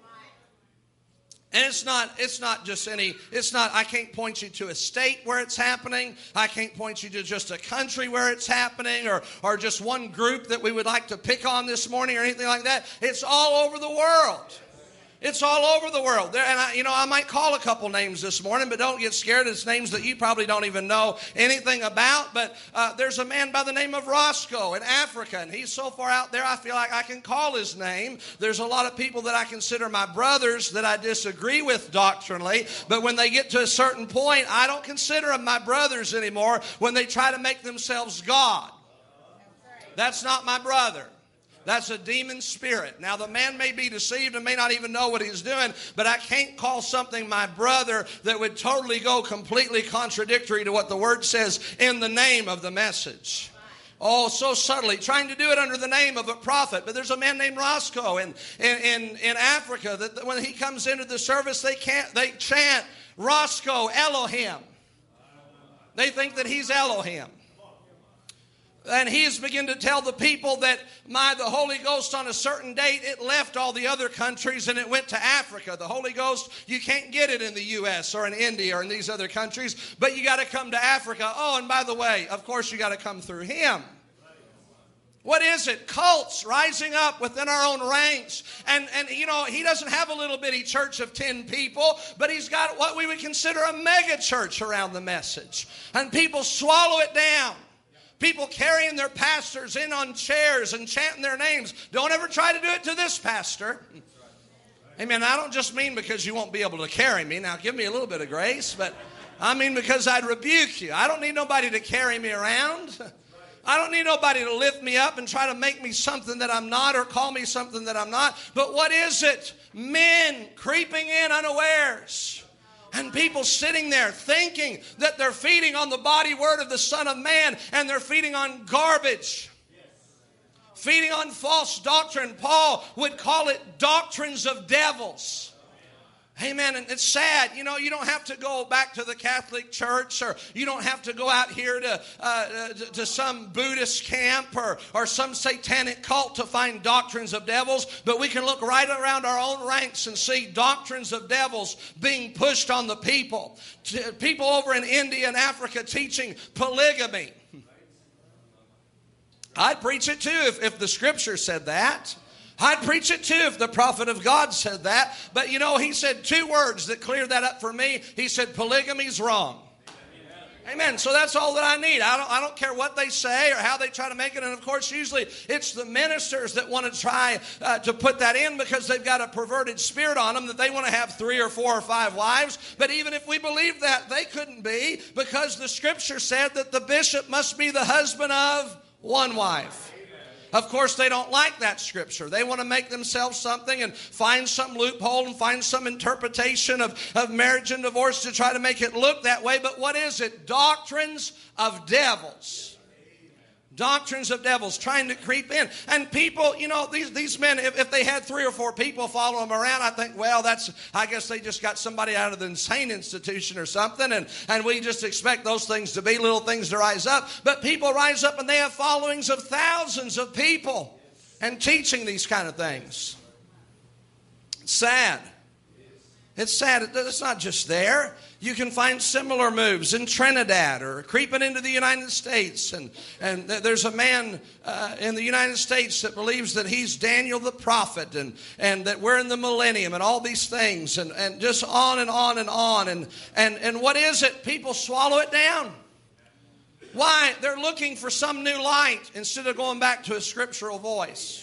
Speaker 4: And it's not, it's not just any, it's not, I can't point you to a state where it's happening. I can't point you to just a country where it's happening, or, or just one group that we would like to pick on this morning or anything like that. It's all over the world. It's all over the world. There, and I, you know, I might call a couple names this morning, but don't get scared. It's names that you probably don't even know anything about. But uh, there's a man by the name of Roscoe in Africa, and he's so far out there, I feel like I can call his name. There's a lot of people that I consider my brothers that I disagree with doctrinally, but when they get to a certain point, I don't consider them my brothers anymore when they try to make themselves God. That's not my brother. That's a demon spirit. Now, the man may be deceived and may not even know what he's doing, but I can't call something my brother that would totally go completely contradictory to what the Word says in the name of the message. Oh, so subtly, trying to do it under the name of a prophet. But there's a man named Roscoe in, in, in, in Africa that when he comes into the service, they can't they chant, Roscoe, Elohim. They think that he's Elohim. And he's begun to tell the people that my the Holy Ghost on a certain date, it left all the other countries and it went to Africa. The Holy Ghost, you can't get it in the U S or in India or in these other countries, but you got to come to Africa. Oh, and by the way, of course you got to come through him. What is it? Cults rising up within our own ranks. And, and you know, he doesn't have a little bitty church of ten people, but he's got what we would consider a mega church around the message. And people swallow it down. People carrying their pastors in on chairs and chanting their names. Don't ever try to do it to this pastor. Amen. I don't just mean because you won't be able to carry me. Now, give me a little bit of grace, but I mean because I'd rebuke you. I don't need nobody to carry me around. I don't need nobody to lift me up and try to make me something that I'm not or call me something that I'm not. But what is it? Men creeping in unawares. And people sitting there thinking that they're feeding on the body word of the Son of Man, and they're feeding on garbage. Feeding on false doctrine. Paul would call it doctrines of devils. Amen. And it's sad. You know, you don't have to go back to the Catholic Church, or you don't have to go out here to uh, to, to some Buddhist camp or, or some satanic cult to find doctrines of devils. But we can look right around our own ranks and see doctrines of devils being pushed on the people. People over in India and Africa teaching polygamy. I'd preach it too if, if the Scripture said that. I'd preach it too if the prophet of God said that. But you know, he said two words that cleared that up for me. He said, polygamy's wrong. Amen. Amen. So that's all that I need. I don't, I don't care what they say or how they try to make it. And of course, usually it's the ministers that want to try uh, to put that in because they've got a perverted spirit on them that they want to have three or four or five wives. But even if we believe that, they couldn't be, because the Scripture said that the bishop must be the husband of one wife. Of course, they don't like that Scripture. They want to make themselves something and find some loophole and find some interpretation of, of marriage and divorce to try to make it look that way. But what is it? Doctrines of devils. Doctrines of devils trying to creep in. And people, you know, these, these men, if, if they had three or four people follow them around, I think, well, that's, I guess they just got somebody out of the insane institution or something. And, and we just expect those things to be little things to rise up. But people rise up and they have followings of thousands of people and teaching these kind of things. It's sad. It's sad. It's not just there. You can find similar moves in Trinidad or creeping into the United States. And, and there's a man uh, in the United States that believes that he's Daniel the prophet, and, and that we're in the millennium and all these things, and, and just on and on and on. And, and, and what is it? People swallow it down. Why? They're looking for some new light instead of going back to a scriptural voice.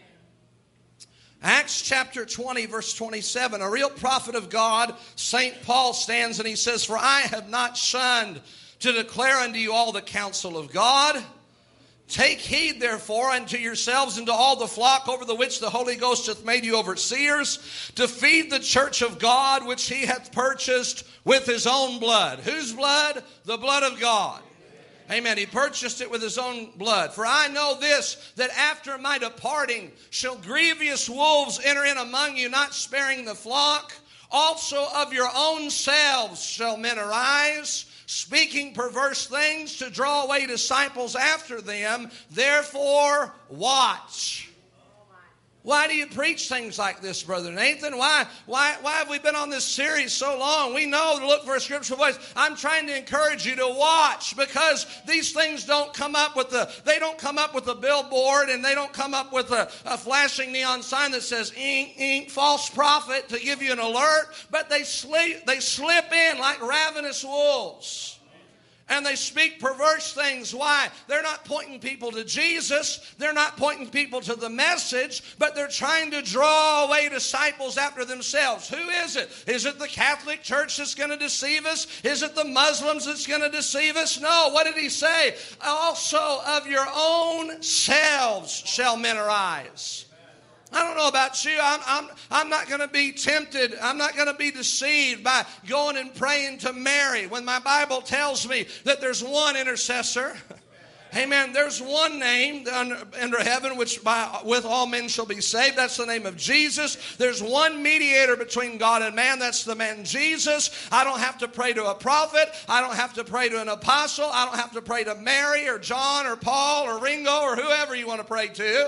Speaker 4: Acts chapter twenty, verse twenty-seven, a real prophet of God, Saint Paul, stands and he says, "For I have not shunned to declare unto you all the counsel of God. Take heed, therefore, unto yourselves and to all the flock over the which the Holy Ghost hath made you overseers, to feed the church of God, which he hath purchased with his own blood." Whose blood? The blood of God. Amen. He purchased it with his own blood. "For I know this, that after my departing shall grievous wolves enter in among you, not sparing the flock. Also of your own selves shall men arise, speaking perverse things to draw away disciples after them. Therefore watch." Why do you preach things like this, Brother Nathan? Why, why, why have we been on this series so long? We know to look for a scriptural voice. I'm trying to encourage you to watch, because these things don't come up with the, they don't come up with a billboard, and they don't come up with a, a flashing neon sign that says ink, ink, false prophet to give you an alert, but they slip, they slip in like ravenous wolves. And they speak perverse things. Why? They're not pointing people to Jesus. They're not pointing people to the message, but they're trying to draw away disciples after themselves. Who is it? Is it the Catholic Church that's going to deceive us? Is it the Muslims that's going to deceive us? No. What did he say? Also of your own selves shall men arise. I don't know about you. I'm, I'm, I'm not going to be tempted. I'm not going to be deceived by going and praying to Mary when my Bible tells me that there's one intercessor. Amen. There's one name under, under heaven which by, with all men shall be saved. That's the name of Jesus. There's one mediator between God and man. That's the man Jesus. I don't have to pray to a prophet. I don't have to pray to an apostle. I don't have to pray to Mary or John or Paul or Ringo or whoever you want to pray to.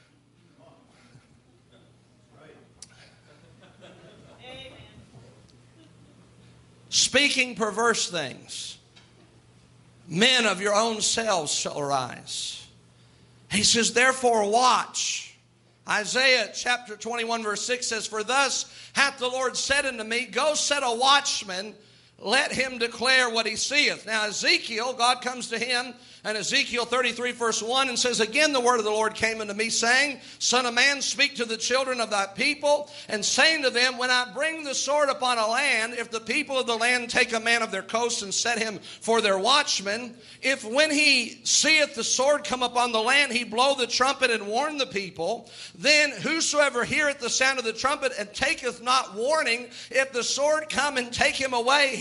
Speaker 4: Speaking perverse things. Men of your own selves shall arise. He says, therefore watch. Isaiah chapter twenty-one verse six says, "For thus hath the Lord said unto me, Go set a watchman, let him declare what he seeth." Now Ezekiel, God comes to him, and Ezekiel thirty-three verse one, and says, "Again the word of the Lord came unto me, saying, Son of man, speak to the children of thy people, and saying to them, When I bring the sword upon a land, if the people of the land take a man of their coast and set him for their watchman, if when he seeth the sword come upon the land, he blow the trumpet and warn the people, then whosoever heareth the sound of the trumpet and taketh not warning, if the sword come and take him away,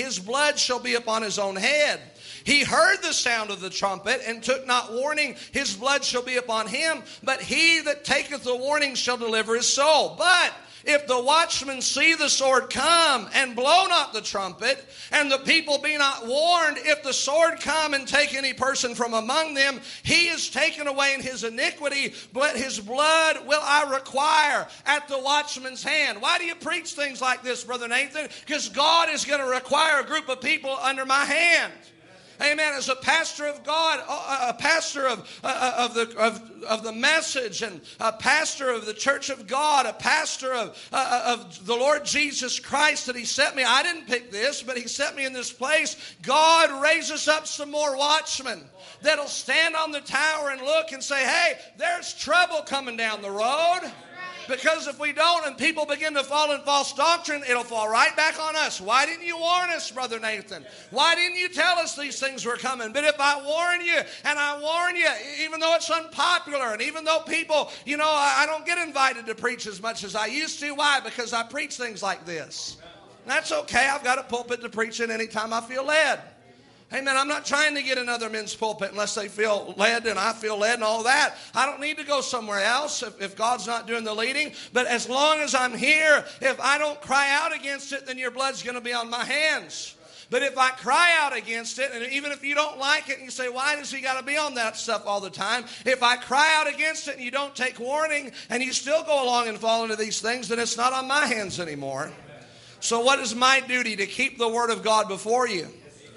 Speaker 4: his blood shall be upon his own head. He heard the sound of the trumpet and took not warning, his blood shall be upon him. But he that taketh the warning shall deliver his soul. But if the watchman see the sword come and blow not the trumpet, and the people be not warned, if the sword come and take any person from among them, he is taken away in his iniquity, but his blood will I require at the watchman's hand. Why do you preach things like this, Brother Nathan? Because God is going to require a group of people under my hand. Amen. As a pastor of God, a pastor of, of, the, of, of the message, and a pastor of the church of God, a pastor of, uh, of the Lord Jesus Christ that he sent me. I didn't pick this, but he sent me in this place. God raises up some more watchmen that'll stand on the tower and look and say, hey, there's trouble coming down the road. Because if we don't and people begin to fall in false doctrine, it'll fall right back on us. Why didn't you warn us, Brother Nathan? Why didn't you tell us these things were coming? But if I warn you, and I warn you, even though it's unpopular, and even though people, you know, I don't get invited to preach as much as I used to. Why? Because I preach things like this. And that's okay. I've got a pulpit to preach in anytime I feel led. Amen. I'm not trying to get another men's pulpit unless they feel led and I feel led and all that. I don't need to go somewhere else if, if God's not doing the leading. But as long as I'm here, if I don't cry out against it, then your blood's going to be on my hands. But if I cry out against it, and even if you don't like it and you say, why does he got to be on that stuff all the time? If I cry out against it and you don't take warning and you still go along and fall into these things, then it's not on my hands anymore. So what is my duty? To keep the word of God before you.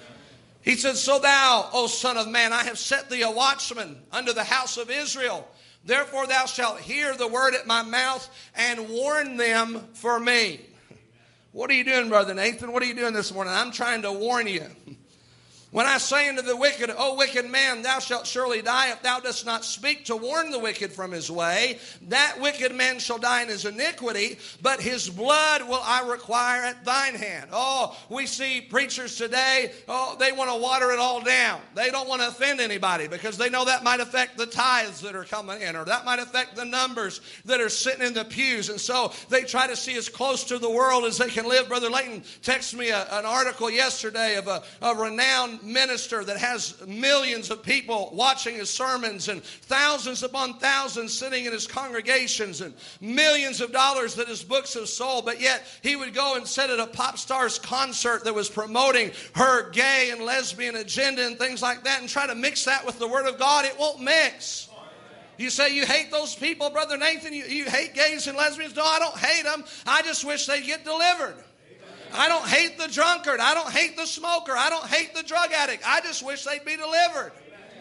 Speaker 4: He said, so thou, O son of man, I have set thee a watchman unto the house of Israel. Therefore thou shalt hear the word at my mouth and warn them for me. What are you doing, Brother Nathan? What are you doing this morning? I'm trying to warn you. When I say unto the wicked, O wicked man, thou shalt surely die if thou dost not speak to warn the wicked from his way. That wicked man shall die in his iniquity, but his blood will I require at thine hand. Oh, we see preachers today, oh, they want to water it all down. They don't want to offend anybody because they know that might affect the tithes that are coming in, or that might affect the numbers that are sitting in the pews. And so they try to see as close to the world as they can live. Brother Layton texted me a, an article yesterday of a, a renowned minister that has millions of people watching his sermons and thousands upon thousands sitting in his congregations and millions of dollars that his books have sold, but yet he would go and sit at a pop star's concert that was promoting her gay and lesbian agenda and things like that and try to mix that with the Word of God. It won't mix. You say you hate those people, Brother Nathan, you, you hate gays and lesbians. No, I don't hate them. I just wish they'd get delivered. I don't hate the drunkard. I don't hate the smoker. I don't hate the drug addict. I just wish they'd be delivered.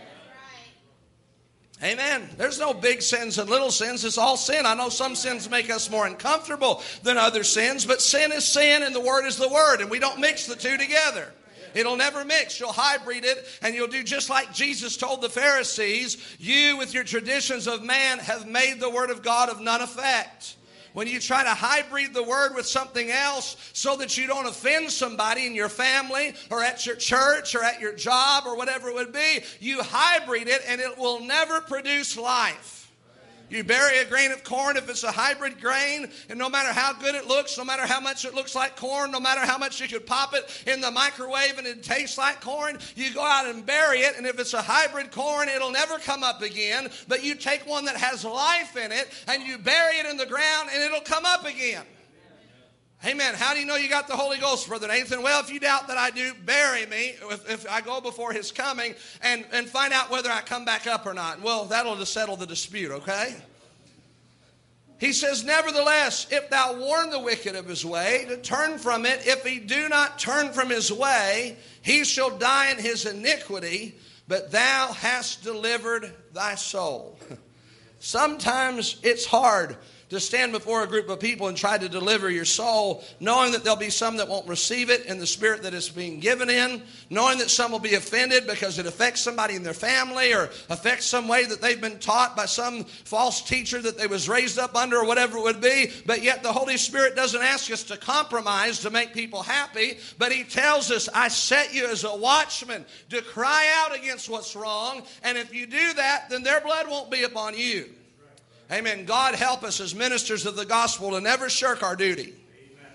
Speaker 4: Amen. Amen. There's no big sins and little sins. It's all sin. I know some sins make us more uncomfortable than other sins, but sin is sin and the Word is the Word, and we don't mix the two together. It'll never mix. You'll hybrid it, and you'll do just like Jesus told the Pharisees. You, with your traditions of man, have made the Word of God of none effect. When you try to hybrid the word with something else so that you don't offend somebody in your family or at your church or at your job or whatever it would be, you hybrid it and it will never produce life. You bury a grain of corn if it's a hybrid grain, and no matter how good it looks, no matter how much it looks like corn, no matter how much you could pop it in the microwave and it tastes like corn, you go out and bury it, and if it's a hybrid corn, it'll never come up again. But you take one that has life in it, and you bury it in the ground, and it'll come up again. Amen. How do you know you got the Holy Ghost, Brother Nathan? Well, if you doubt that I do, bury me if, if I go before His coming and, and find out whether I come back up or not. Well, that'll just settle the dispute, okay? He says, nevertheless, if thou warn the wicked of his way, to turn from it, if he do not turn from his way, he shall die in his iniquity, but thou hast delivered thy soul. Sometimes it's hard to stand before a group of people and try to deliver your soul, knowing that there'll be some that won't receive it in the spirit that it's being given in, knowing that some will be offended because it affects somebody in their family or affects some way that they've been taught by some false teacher that they was raised up under or whatever it would be. But yet the Holy Spirit doesn't ask us to compromise to make people happy, but He tells us, I set you as a watchman to cry out against what's wrong, and if you do that, then their blood won't be upon you. Amen. God help us as ministers of the gospel to never shirk our duty.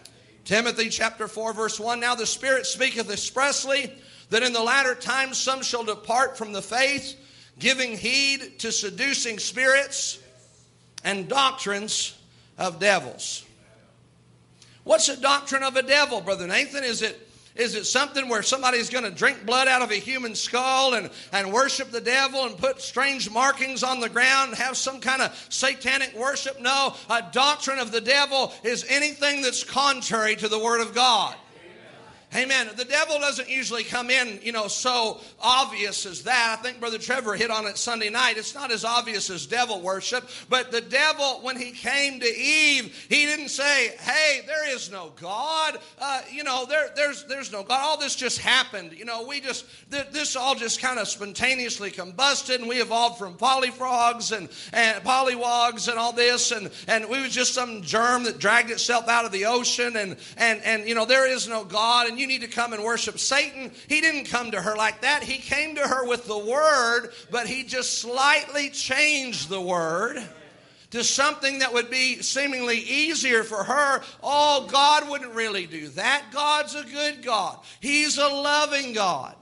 Speaker 4: Timothy chapter four, verse one, now the Spirit speaketh expressly that in the latter times some shall depart from the faith, giving heed to seducing spirits and doctrines of devils. What's a doctrine of a devil, Brother Nathan? Is it Is it something where somebody's going to drink blood out of a human skull and, and worship the devil and put strange markings on the ground and have some kind of satanic worship? No, a doctrine of the devil is anything that's contrary to the Word of God. Amen. The devil doesn't usually come in, you know, so obvious as that. I think Brother Trevor hit on it Sunday night. It's not as obvious as devil worship. But the devil, when he came to Eve, he didn't say, hey, there is no God. Uh, you know, there, there's there's no God. All this just happened. You know, we just, th- this all just kind of spontaneously combusted. And we evolved from polyfrogs and, and polywogs and all this. And, and we was just some germ that dragged itself out of the ocean. And, and, and you know, there is no God. And you need to come and worship Satan. He didn't come to her like that. He came to her with the Word, but he just slightly changed the Word to something that would be seemingly easier for her. Oh, God wouldn't really do that. God's a good God. He's a loving God.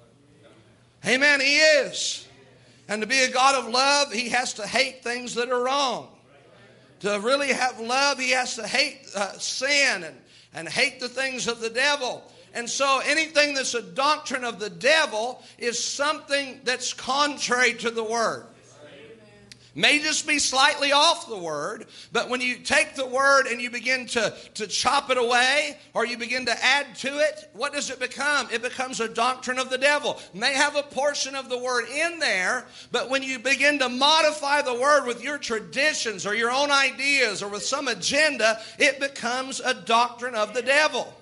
Speaker 4: Amen, He is. And to be a God of love, He has to hate things that are wrong. To really have love, He has to hate uh, sin and and hate the things of the devil. And so anything that's a doctrine of the devil is something that's contrary to the Word. May just be slightly off the Word, but when you take the Word and you begin to, to chop it away or you begin to add to it, what does it become? It becomes a doctrine of the devil. May have a portion of the Word in there, but when you begin to modify the Word with your traditions or your own ideas or with some agenda, it becomes a doctrine of the devil.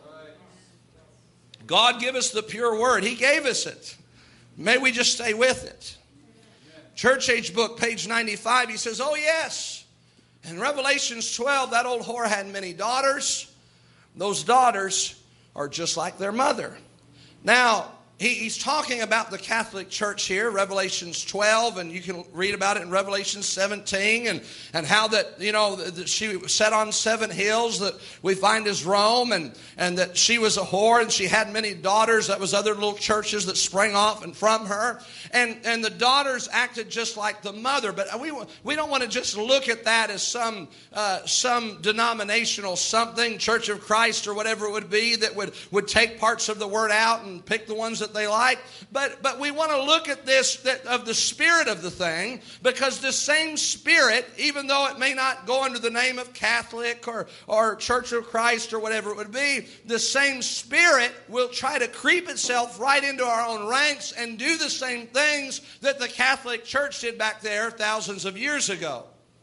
Speaker 4: God give us the pure Word. He gave us it. May we just stay with it. Church Age book, page ninety-five, he says, oh yes. In Revelations twelve, that old whore had many daughters. Those daughters are just like their mother. Now, he, he's talking about the Catholic Church here, Revelations twelve, and you can read about it in Revelation seventeen, and, and how that, you know, that she sat on seven hills that we find is Rome, and, and that she was a whore, and she had many daughters. That was other little churches that sprang off and from her. And, and the daughters acted just like the mother. But we, we don't want to just look at that as some, uh, some denominational something, Church of Christ or whatever it would be, that would, would take parts of the Word out and pick the ones that they like. But, but we want to look at this, that of the spirit of the thing, because the same Spirit, even though it may not go under the name of Catholic or, or Church of Christ or whatever it would be, the same Spirit will try to creep itself right into our own ranks and do the same thing things that the Catholic Church did back there thousands of years ago.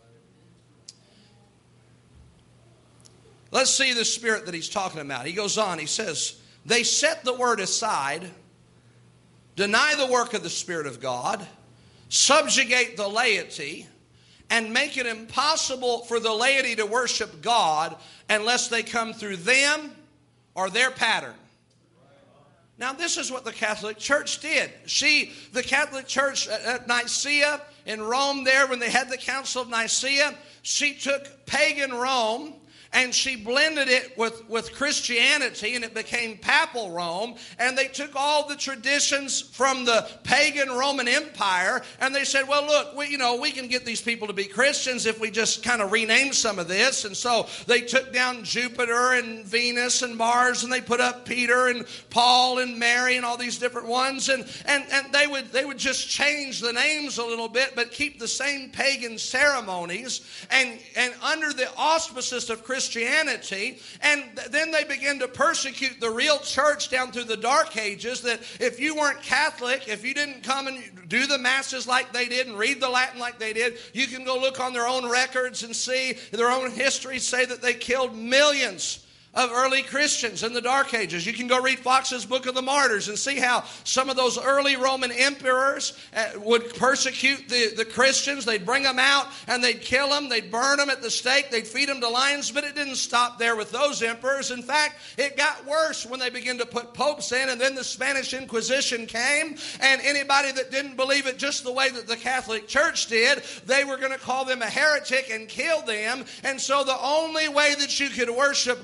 Speaker 4: Let's see the spirit that he's talking about. He goes on, he says, they set the Word aside, deny the work of the Spirit of God, subjugate the laity, and make it impossible for the laity to worship God unless they come through them or their pattern. Now, this is what the Catholic Church did. She, the Catholic Church at Nicaea in Rome there, when they had the Council of Nicaea, she took pagan Rome and she blended it with, with Christianity, and it became Papal Rome. And they took all the traditions from the pagan Roman Empire, and they said, well, look, we, you know, we can get these people to be Christians if we just kind of rename some of this. And so they took down Jupiter and Venus and Mars, and they put up Peter and Paul and Mary and all these different ones. And, and, and they would they would just change the names a little bit, but keep the same pagan ceremonies, and, and under the auspices of Christianity. Christianity, and then they begin to persecute the real church down through the Dark Ages, that if you weren't Catholic, if you didn't come and do the masses like they did and read the Latin like they did, you can go look on their own records and see their own history say that they killed millions of early Christians in the Dark Ages. You can go read Fox's Book of the Martyrs and see how some of those early Roman emperors uh, would persecute the, the Christians. They'd bring them out and they'd kill them. They'd burn them at the stake. They'd feed them to lions. But it didn't stop there with those emperors. In fact, it got worse when they began to put popes in, and then the Spanish Inquisition came, and anybody that didn't believe it just the way that the Catholic Church did, they were going to call them a heretic and kill them. And so the only way that you could worship God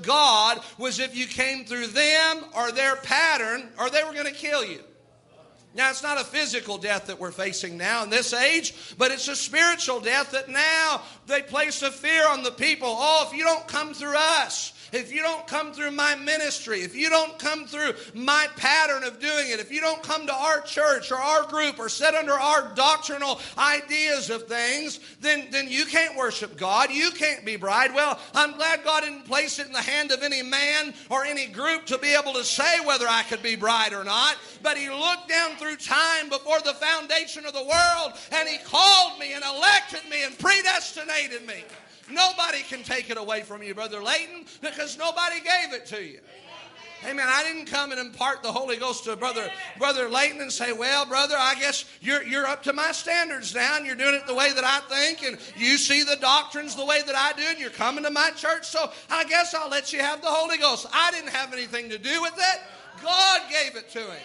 Speaker 4: God was if you came through them or their pattern, or they were going to kill you. Now, it's not a physical death that we're facing now in this age, but it's a spiritual death that now they place a fear on the people. Oh, if you don't come through us, if you don't come through my ministry, if you don't come through my pattern of doing it, if you don't come to our church or our group or sit under our doctrinal ideas of things, then, then you can't worship God. You can't be bride. Well, I'm glad God didn't place it in the hand of any man or any group to be able to say whether I could be bride or not. But He looked down through time before the foundation of the world, and He called me and elected me and predestinated me. Nobody can take it away from you, Brother Layton, because nobody gave it to you. Amen. I didn't come and impart the Holy Ghost to Brother Brother Layton and say, well, brother, I guess you're you're up to my standards now, and you're doing it the way that I think, and you see the doctrines the way that I do, and you're coming to my church, so I guess I'll let you have the Holy Ghost. I didn't have anything to do with it. God gave it to him.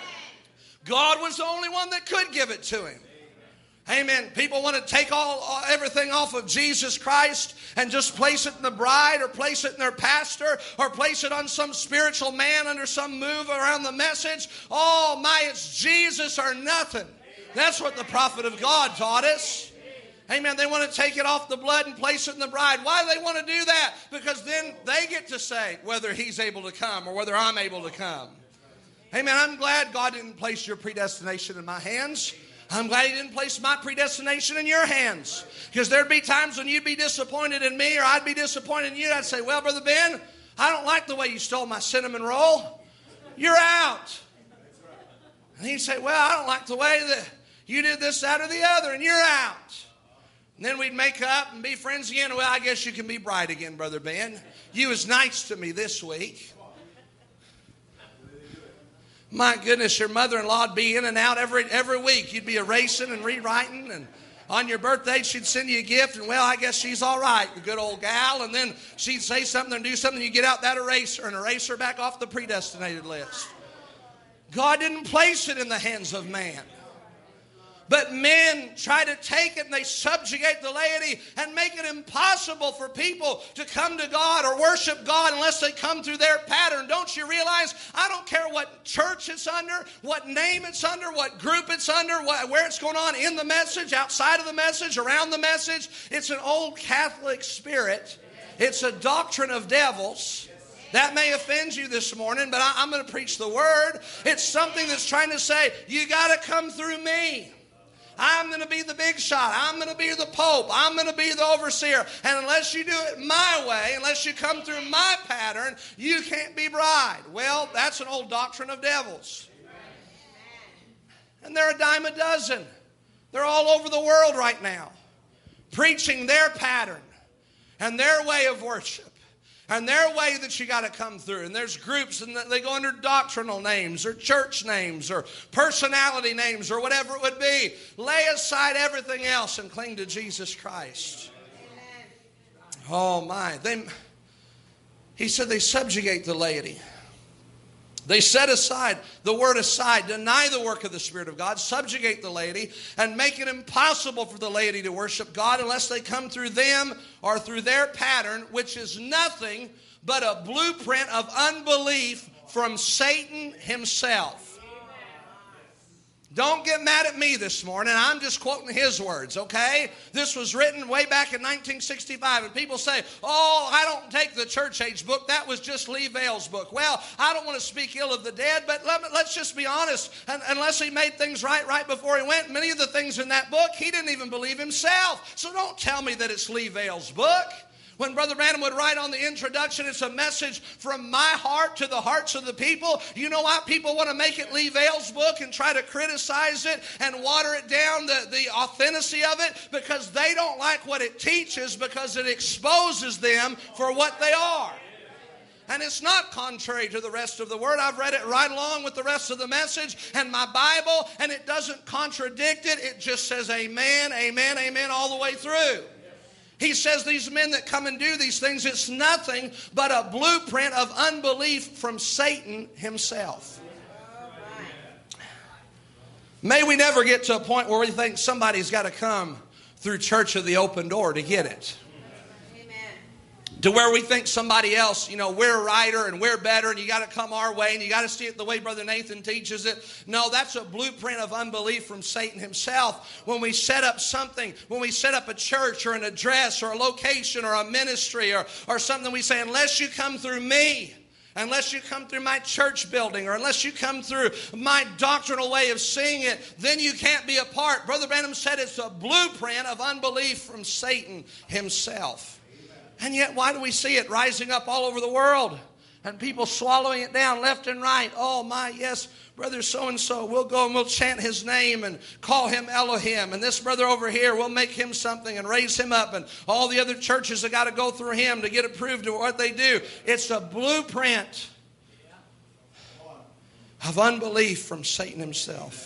Speaker 4: God was the only one that could give it to him. Amen. People want to take all, all everything off of Jesus Christ and just place it in the bride, or place it in their pastor, or place it on some spiritual man under some move around the message. Oh my, it's Jesus or nothing. That's what the prophet of God taught us. Amen. They want to take it off the blood and place it in the bride. Why do they want to do that? Because then they get to say whether he's able to come or whether I'm able to come. Amen. I'm glad God didn't place your predestination in my hands. I'm glad He didn't place my predestination in your hands. Because there'd be times when you'd be disappointed in me, or I'd be disappointed in you. I'd say, well, Brother Ben, I don't like the way you stole my cinnamon roll. You're out. And he'd say, well, I don't like the way that you did this, that, or the other, and you're out. And then we'd make up and be friends again. Well, I guess you can be bride again, Brother Ben. You was nice to me this week. My goodness, your mother-in-law would be in and out every every week. You'd be erasing and rewriting, and on your birthday she'd send you a gift, and well, I guess she's all right, the good old gal. And then she'd say something and do something, you get out that eraser and erase her back off the predestinated list. God didn't place it in the hands of man. But men try to take it and they subjugate the laity and make it impossible for people to come to God or worship God unless they come through their pattern. Don't you realize, I don't care what church it's under, what name it's under, what group it's under, what, where it's going on in the message, outside of the message, around the message. It's an old Catholic spirit. It's a doctrine of devils. That may offend you this morning, but I, I'm going to preach the word. It's something that's trying to say, you got to come through me. I'm going to be the big shot. I'm going to be the pope. I'm going to be the overseer. And unless you do it my way, unless you come through my pattern, you can't be bride. Well, that's an old doctrine of devils. And they're a dime a dozen. They're all over the world right now, preaching their pattern and their way of worship. And their way that you got to come through. And there's groups, and they go under doctrinal names or church names or personality names or whatever it would be. Lay aside everything else and cling to Jesus Christ. Oh my. They, he said they subjugate the laity. They set aside, the word aside, deny the work of the Spirit of God, subjugate the laity, and make it impossible for the laity to worship God unless they come through them or through their pattern, which is nothing but a blueprint of unbelief from Satan himself. Don't get mad at me this morning. I'm just quoting his words, okay? This was written way back in nineteen sixty-five, and people say, oh, I don't take the church age book. That was just Lee Vale's book. Well, I don't want to speak ill of the dead, but let me, let's just be honest. And, unless he made things right right before he went, many of the things in that book, he didn't even believe himself. So don't tell me that it's Lee Vale's book. When Brother Branham would write on the introduction, it's a message from my heart to the hearts of the people. You know why people want to make it Lee Vale's book and try to criticize it and water it down, the, the authenticity of it? Because they don't like what it teaches, because it exposes them for what they are. And it's not contrary to the rest of the word. I've read it right along with the rest of the message and my Bible, and it doesn't contradict it. It just says amen, amen, amen all the way through. He says these men that come and do these things, it's nothing but a blueprint of unbelief from Satan himself. May we never get to a point where we think somebody's got to come through Church of the Open Door to get it. to where we think somebody else, you know, we're righter and we're better and you got to come our way and you got to see it the way Brother Nathan teaches it. No, that's a blueprint of unbelief from Satan himself. When we set up something, when we set up a church or an address or a location or a ministry or, or something, we say, unless you come through me, unless you come through my church building or unless you come through my doctrinal way of seeing it, then you can't be a part. Brother Branham said it's a blueprint of unbelief from Satan himself. And yet, why do we see it rising up all over the world? And people swallowing it down left and right. Oh my, yes, brother so-and-so, we'll go and we'll chant his name and call him Elohim. And this brother over here, we'll make him something and raise him up. And all the other churches have got to go through him to get approved of what they do. It's a blueprint of unbelief from Satan himself.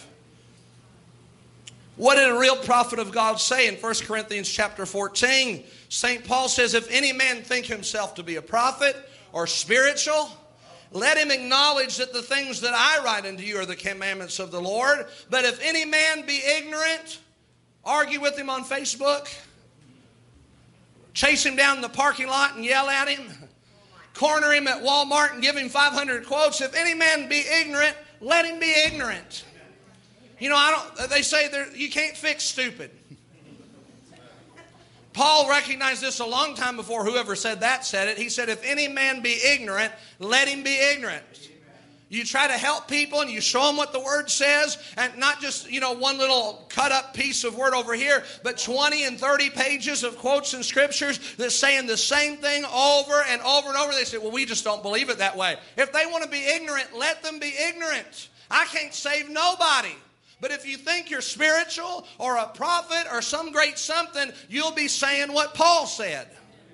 Speaker 4: What did a real prophet of God say in First Corinthians chapter fourteen? Saint Paul says, if any man think himself to be a prophet or spiritual, let him acknowledge that the things that I write unto you are the commandments of the Lord. But if any man be ignorant, argue with him on Facebook, chase him down in the parking lot and yell at him, corner him at Walmart and give him five hundred quotes. If any man be ignorant, let him be ignorant. You know, I don't. They say you can't fix stupid. Paul recognized this a long time before whoever said that said it. He said, if any man be ignorant, let him be ignorant. You try to help people and you show them what the Word says, and not just, you know, one little cut up piece of word over here, but twenty and thirty pages of quotes in Scriptures that's saying the same thing over and over and over. They say, well, we just don't believe it that way. If they want to be ignorant, let them be ignorant. I can't save nobody. But if you think you're spiritual or a prophet or some great something, you'll be saying what Paul said.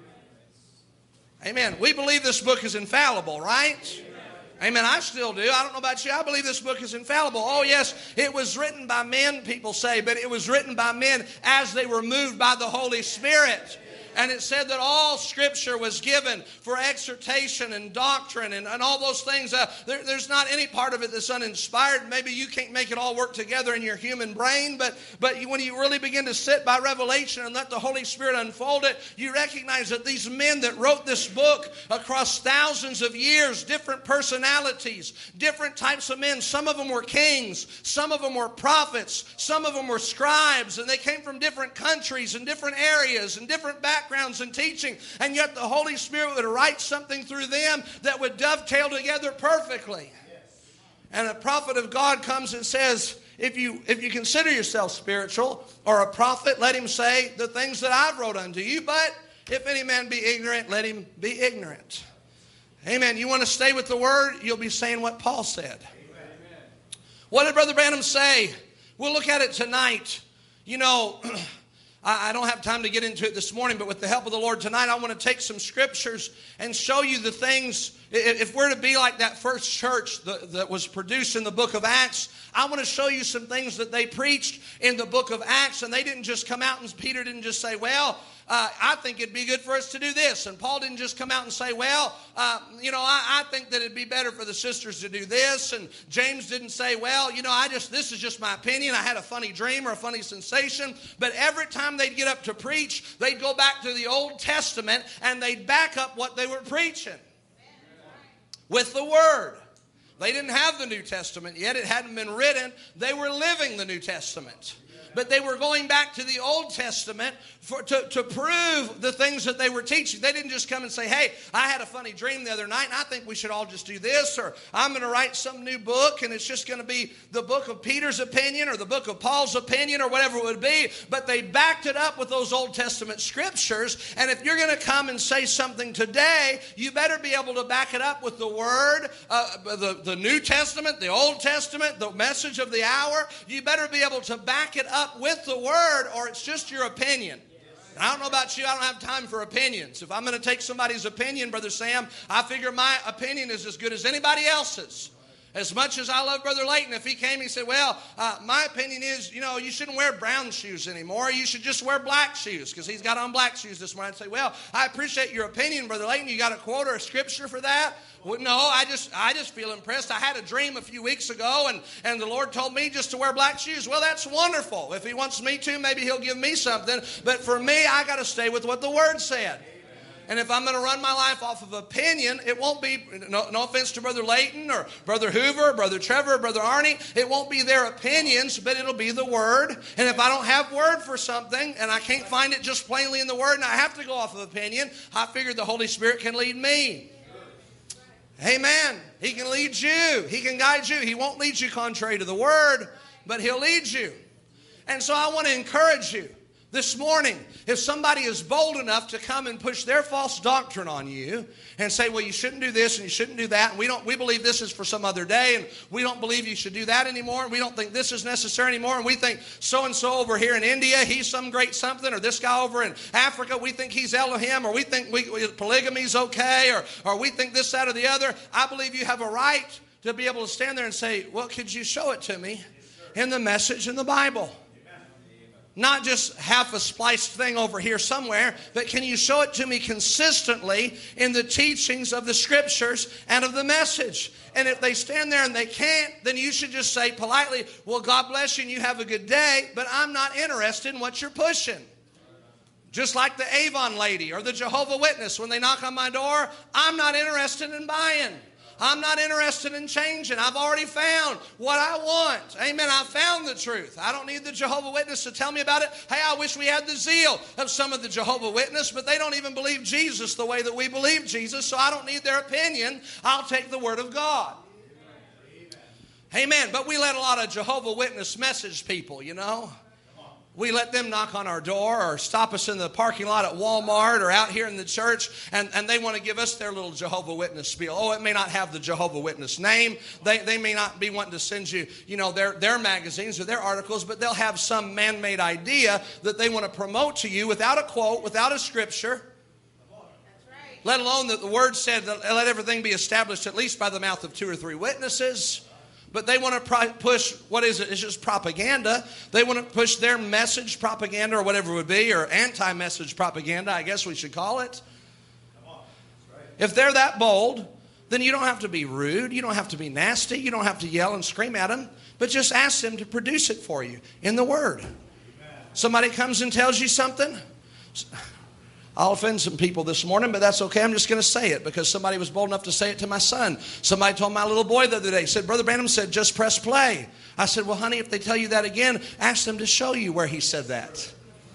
Speaker 4: Amen. We believe this book is infallible, right? Amen. I still do. I don't know about you. I believe this book is infallible. Oh, yes, it was written by men, people say, but it was written by men as they were moved by the Holy Spirit. And it said that all Scripture was given for exhortation and doctrine and, and all those things. Uh, there, there's not any part of it that's uninspired. Maybe you can't make it all work together in your human brain, but, but when you really begin to sit by revelation and let the Holy Spirit unfold it, you recognize that these men that wrote this book across thousands of years, different personalities, different types of men. Some of them were kings. Some of them were prophets. Some of them were scribes, and they came from different countries and different areas and different backgrounds. backgrounds and teaching, and yet the Holy Spirit would write something through them that would dovetail together perfectly. And a prophet of God comes and says, if you if you consider yourself spiritual or a prophet, let him say the things that I've wrote unto you, but if any man be ignorant, let him be ignorant. Amen. You want to stay with the Word, you'll be saying what Paul said. Amen. What did Brother Branham say? We'll look at it tonight. You know, I don't have time to get into it this morning, but with the help of the Lord tonight, I want to take some scriptures and show you the things. If we're to be like that first church that was produced in the book of Acts, I want to show you some things that they preached in the book of Acts, and they didn't just come out and Peter didn't just say, well, Uh, I think it'd be good for us to do this. And Paul didn't just come out and say, well, uh, you know, I, I think that it'd be better for the sisters to do this. And James didn't say, well, you know, I just, this is just my opinion. I had a funny dream or a funny sensation. But every time they'd get up to preach, they'd go back to the Old Testament and they'd back up what they were preaching with the Word. They didn't have the New Testament yet. It hadn't been written. They were living the New Testament. But they were going back to the Old Testament for, to, to prove the things that they were teaching. They didn't just come and say, hey, I had a funny dream the other night, and I think we should all just do this, or I'm going to write some new book, and it's just going to be the book of Peter's opinion or the book of Paul's opinion or whatever it would be. But they backed it up with those Old Testament scriptures, and if you're going to come and say something today, you better be able to back it up with the Word, uh, the, the New Testament, the Old Testament, the message of the hour. You better be able to back it up with the Word, or it's just your opinion. I don't know about you, I don't have time for opinions. If I'm going to take somebody's opinion, Brother Sam, I figure my opinion is as good as anybody else's. As much as I love Brother Layton, if he came and he said, well, uh, my opinion is, you know, you shouldn't wear brown shoes anymore. You should just wear black shoes, because he's got on black shoes this morning. I'd say, well, I appreciate your opinion, Brother Layton. You got a quote or a scripture for that? Well, no, I just I just feel impressed. I had a dream a few weeks ago, and, and the Lord told me just to wear black shoes. Well, that's wonderful. If he wants me to, maybe he'll give me something. But for me, I got to stay with what the Word said. And if I'm going to run my life off of opinion, it won't be, no, no offense to Brother Layton or Brother Hoover, or Brother Trevor, or Brother Arnie, it won't be their opinions, but it'll be the Word. And if I don't have Word for something and I can't find it just plainly in the Word and I have to go off of opinion, I figure the Holy Spirit can lead me. Amen. He can lead you. He can guide you. He won't lead you contrary to the Word, but He'll lead you. And so I want to encourage you. This morning, if somebody is bold enough to come and push their false doctrine on you and say, well, you shouldn't do this and you shouldn't do that, and we don't, we believe this is for some other day, and we don't believe you should do that anymore, and we don't think this is necessary anymore, and we think so-and-so over here in India, he's some great something, or this guy over in Africa, we think he's Elohim, or we think we, polygamy's okay, or, or we think this, that, or the other. I believe you have a right to be able to stand there and say, well, could you show it to me in the message in the Bible? Not just half a spliced thing over here somewhere, but can you show it to me consistently in the teachings of the Scriptures and of the message? And if they stand there and they can't, then you should just say politely, well, God bless you and you have a good day, but I'm not interested in what you're pushing. Just like the Avon lady or the Jehovah Witness, when they knock on my door, I'm not interested in buying. I'm not interested in changing. I've already found what I want. Amen. I found the truth. I don't need the Jehovah Witness to tell me about it. Hey, I wish we had the zeal of some of the Jehovah Witness, but they don't even believe Jesus the way that we believe Jesus, so I don't need their opinion. I'll take the Word of God. Amen. But we let a lot of Jehovah Witness message people, you know. We let them knock on our door or stop us in the parking lot at Walmart or out here in the church, and, and they want to give us their little Jehovah Witness spiel. Oh, it may not have the Jehovah Witness name. They, they may not be wanting to send you, you know, their, their magazines or their articles, but they'll have some man-made idea that they want to promote to you without a quote, without a scripture. That's right. Let alone that the Word said that let everything be established at least by the mouth of two or three witnesses. But they want to push, what is it? It's just propaganda. They want to push their message propaganda or whatever it would be, or anti-message propaganda, I guess we should call it. Come on. That's right. If they're that bold, then you don't have to be rude. You don't have to be nasty. You don't have to yell and scream at them. But just ask them to produce it for you in the Word. Amen. Somebody comes and tells you something. I'll offend some people this morning, but that's okay. I'm just going to say it because somebody was bold enough to say it to my son. Somebody told my little boy the other day, said, Brother Branham said, just press play. I said, well, honey, if they tell you that again, ask them to show you where he said that.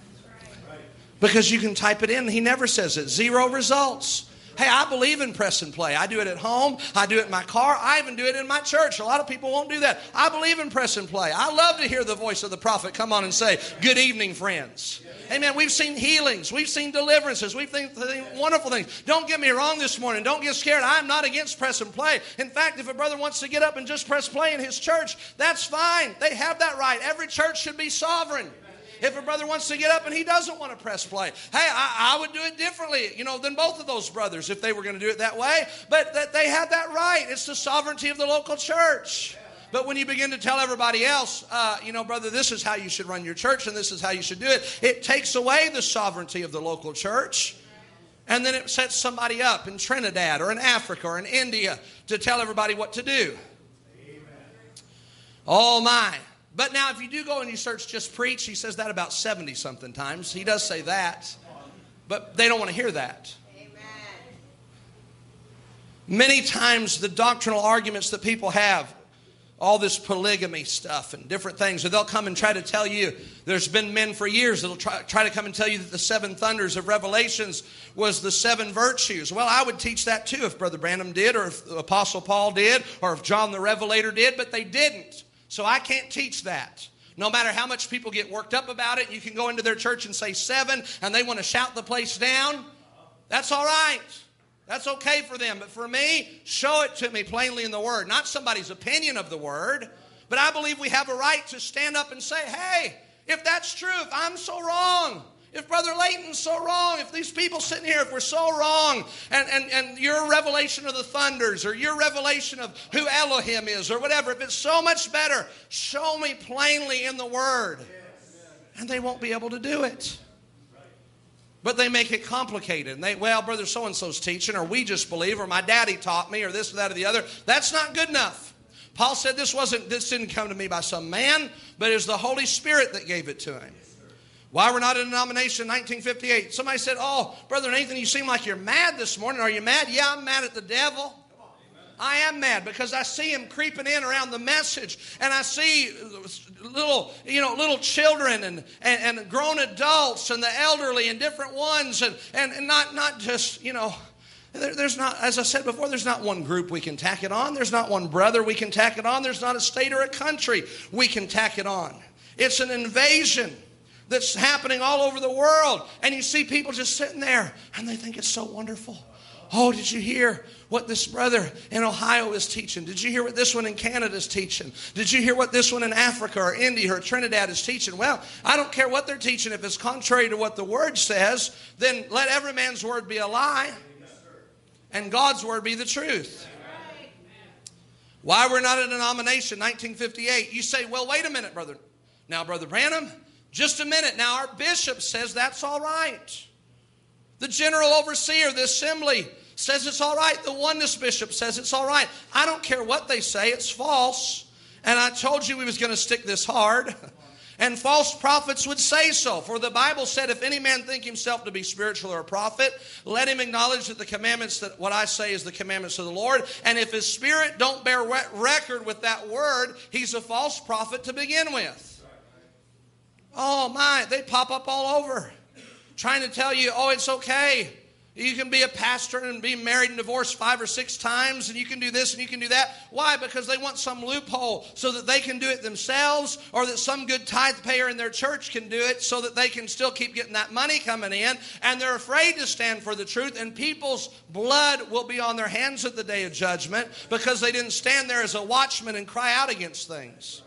Speaker 4: Because you can type it in. He never says it. Zero results. Hey, I believe in press and play. I do it at home. I do it in my car. I even do it in my church. A lot of people won't do that. I believe in press and play. I love to hear the voice of the prophet come on and say, good evening, friends. Amen. We've seen healings. We've seen deliverances. We've seen wonderful things. Don't get me wrong this morning. Don't get scared. I'm not against press and play. In fact, if a brother wants to get up and just press play in his church, that's fine. They have that right. Every church should be sovereign. If a brother wants to get up and he doesn't want to press play, hey, I, I would do it differently, you know, than both of those brothers if they were going to do it that way. But that they have that right. It's the sovereignty of the local church. But when you begin to tell everybody else, uh, you know, brother, this is how you should run your church and this is how you should do it, it takes away the sovereignty of the local church. And then it sets somebody up in Trinidad or in Africa or in India to tell everybody what to do. Amen. Oh, my. But now if you do go and you search just preach, he says that about seventy-something times. He does say that. But they don't want to hear that. Amen. Many times the doctrinal arguments that people have, all this polygamy stuff and different things, or they'll come and try to tell you, there's been men for years that'll try, try to come and tell you that the seven thunders of Revelations was the seven virtues. Well, I would teach that too if Brother Branham did, or if Apostle Paul did, or if John the Revelator did, but they didn't. So I can't teach that. No matter how much people get worked up about it, you can go into their church and say seven, and they want to shout the place down. That's all right. That's okay for them. But for me, show it to me plainly in the Word. Not somebody's opinion of the Word. But I believe we have a right to stand up and say, hey, if that's true, if I'm so wrong, if Brother Layton's so wrong, if these people sitting here, if we're so wrong, and, and, and your revelation of the thunders, or your revelation of who Elohim is, or whatever, if it's so much better, show me plainly in the Word. And they won't be able to do it. But they make it complicated. And they, well, Brother so-and-so's teaching, or we just believe, or my daddy taught me, or this, or that, or the other. That's not good enough. Paul said this wasn't, this didn't come to me by some man, but it was the Holy Spirit that gave it to him. Why we're not a denomination in nineteen fifty-eight. Somebody said, oh, Brother Nathan, you seem like you're mad this morning. Are you mad? Yeah, I'm mad at the devil. I am mad because I see him creeping in around the message, and I see little, you know, little children and, and, and grown adults and the elderly and different ones, and, and, and not, not just, you know, there, there's not, as I said before, there's not one group we can tack it on. There's not one brother we can tack it on. There's not a state or a country we can tack it on. It's an invasion that's happening all over the world, and you see people just sitting there, and they think it's so wonderful. Oh, did you hear what this brother in Ohio is teaching? Did you hear what this one in Canada is teaching? Did you hear what this one in Africa or India or Trinidad is teaching? Well, I don't care what they're teaching. If it's contrary to what the Word says, then let every man's word be a lie and God's word be the truth. Why we're not a denomination, nineteen fifty-eight. You say, well, wait a minute, brother. Now, Brother Branham, just a minute. Now, our bishop says that's all right. The general overseer of the assembly says it's all right. The oneness bishop says it's all right. I don't care what they say. It's false. And I told you we was going to stick this hard. And false prophets would say so. For the Bible said, if any man think himself to be spiritual or a prophet, let him acknowledge that the commandments, that what I say is the commandments of the Lord. And if his spirit don't bear record with that word, he's a false prophet to begin with. Oh my, they pop up all over. Trying to tell you, oh, it's okay. You can be a pastor and be married and divorced five or six times, and you can do this and you can do that. Why? Because they want some loophole so that they can do it themselves, or that some good tithe payer in their church can do it so that they can still keep getting that money coming in. And they're afraid to stand for the truth, and people's blood will be on their hands at the day of judgment because they didn't stand there as a watchman and cry out against things.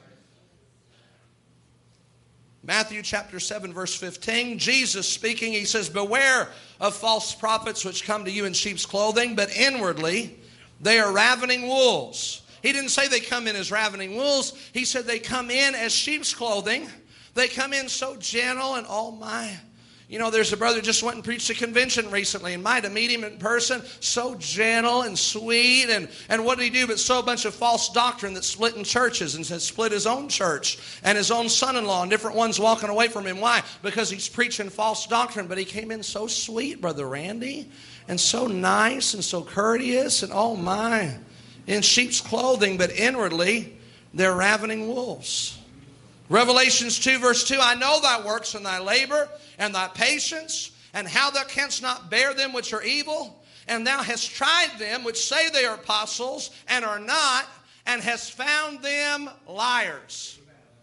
Speaker 4: Matthew chapter seven, verse fifteen, Jesus speaking, he says, beware of false prophets which come to you in sheep's clothing, but inwardly they are ravening wolves. He didn't say they come in as ravening wolves. He said they come in as sheep's clothing. They come in so gentle and oh my. You know, there's a brother just went and preached a convention recently, and my, to meet him in person, so gentle and sweet, and, and what did he do but sow a bunch of false doctrine that split in churches, and has split his own church and his own son-in-law, and different ones walking away from him. Why? Because he's preaching false doctrine, but he came in so sweet, Brother Randy, and so nice and so courteous, and oh my, in sheep's clothing, but inwardly they're ravening wolves. Revelations two, verse two, I know thy works and thy labor and thy patience, and how thou canst not bear them which are evil, and thou hast tried them which say they are apostles and are not, and hast found them liars.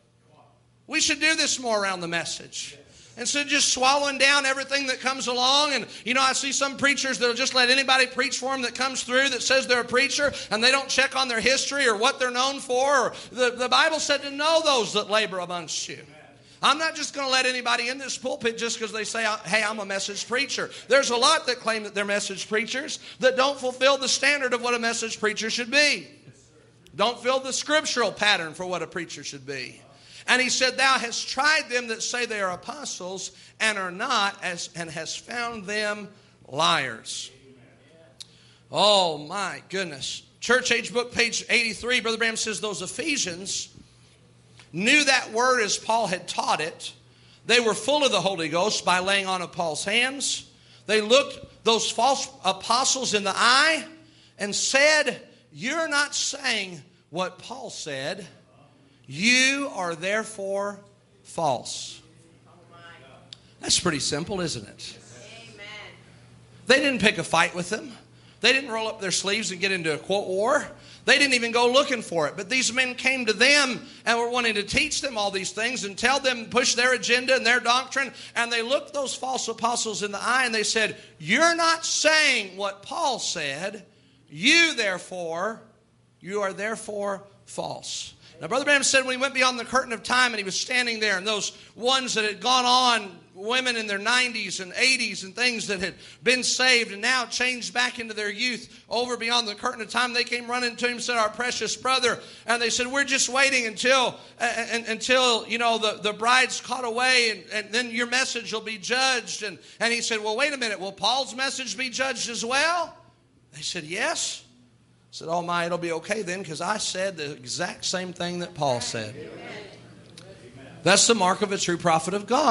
Speaker 4: We should do this more around the message. Instead of just swallowing down everything that comes along. And, you know, I see some preachers that will just let anybody preach for them that comes through that says they're a preacher, and they don't check on their history or what they're known for. Or the, the Bible said to know those that labor amongst you. I'm not just going to let anybody in this pulpit just because they say, hey, I'm a message preacher. There's a lot that claim that they're message preachers that don't fulfill the standard of what a message preacher should be. Don't fill the scriptural pattern for what a preacher should be. And he said, thou hast tried them that say they are apostles and are not, as, and hast found them liars. Oh, my goodness. Church Age Book, page eighty-three, Brother Branham says those Ephesians knew that word as Paul had taught it. They were full of the Holy Ghost by laying on of Paul's hands. They looked those false apostles in the eye and said, you're not saying what Paul said. You are therefore false. That's pretty simple, isn't it? Amen. They didn't pick a fight with them. They didn't roll up their sleeves and get into a quote war. They didn't even go looking for it. But these men came to them and were wanting to teach them all these things and tell them, push their agenda and their doctrine. And they looked those false apostles in the eye and they said, you're not saying what Paul said. You therefore, you are therefore false. Now, Brother Branham said when he went beyond the curtain of time and he was standing there, and those ones that had gone on, women in their nineties and eighties and things that had been saved and now changed back into their youth over beyond the curtain of time, they came running to him and said, our precious brother. And they said, we're just waiting until, uh, until you know, the, the bride's caught away, and, and then your message will be judged. And, and he said, well, wait a minute, will Paul's message be judged as well? They said, yes. I said, oh my, it'll be okay then, because I said the exact same thing that Paul said. Amen. That's the mark of a true prophet of God.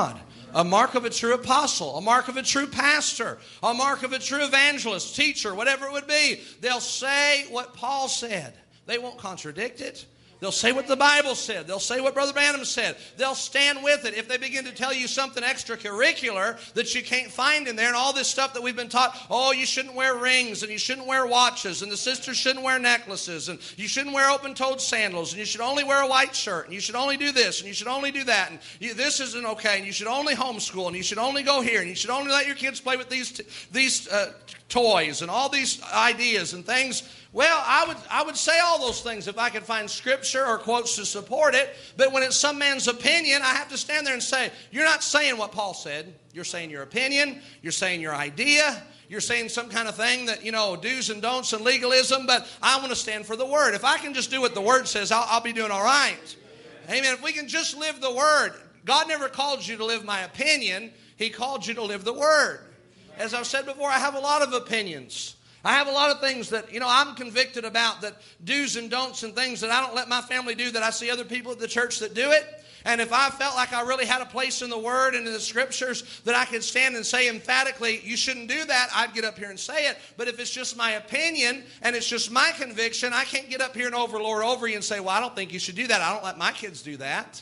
Speaker 4: A mark of a true apostle, a mark of a true pastor, a mark of a true evangelist, teacher, whatever it would be. They'll say what Paul said. They won't contradict it. They'll say what the Bible said. They'll say what Brother Branham said. They'll stand with it. If they begin to tell you something extracurricular that you can't find in there and all this stuff that we've been taught, oh, you shouldn't wear rings and you shouldn't wear watches and the sisters shouldn't wear necklaces and you shouldn't wear open-toed sandals and you should only wear a white shirt and you should only do this and you should only do that and you, this isn't okay and you should only homeschool and you should only go here and you should only let your kids play with these, t- these uh, toys and all these ideas and things. Well, I would I would say all those things if I could find scripture or quotes to support it. But when it's some man's opinion, I have to stand there and say, you're not saying what Paul said. You're saying your opinion. You're saying your idea. You're saying some kind of thing that, you know, do's and don'ts and legalism. But I want to stand for the Word. If I can just do what the Word says, I'll, I'll be doing all right. Amen. If we can just live the Word. God never called you to live my opinion. He called you to live the Word. As I've said before, I have a lot of opinions. I have a lot of things that, you know, I'm convicted about, that do's and don'ts and things that I don't let my family do, that I see other people at the church that do it. And if I felt like I really had a place in the Word and in the Scriptures that I could stand and say emphatically, you shouldn't do that, I'd get up here and say it. But if it's just my opinion and it's just my conviction, I can't get up here and overlord over you and say, well, I don't think you should do that. I don't let my kids do that.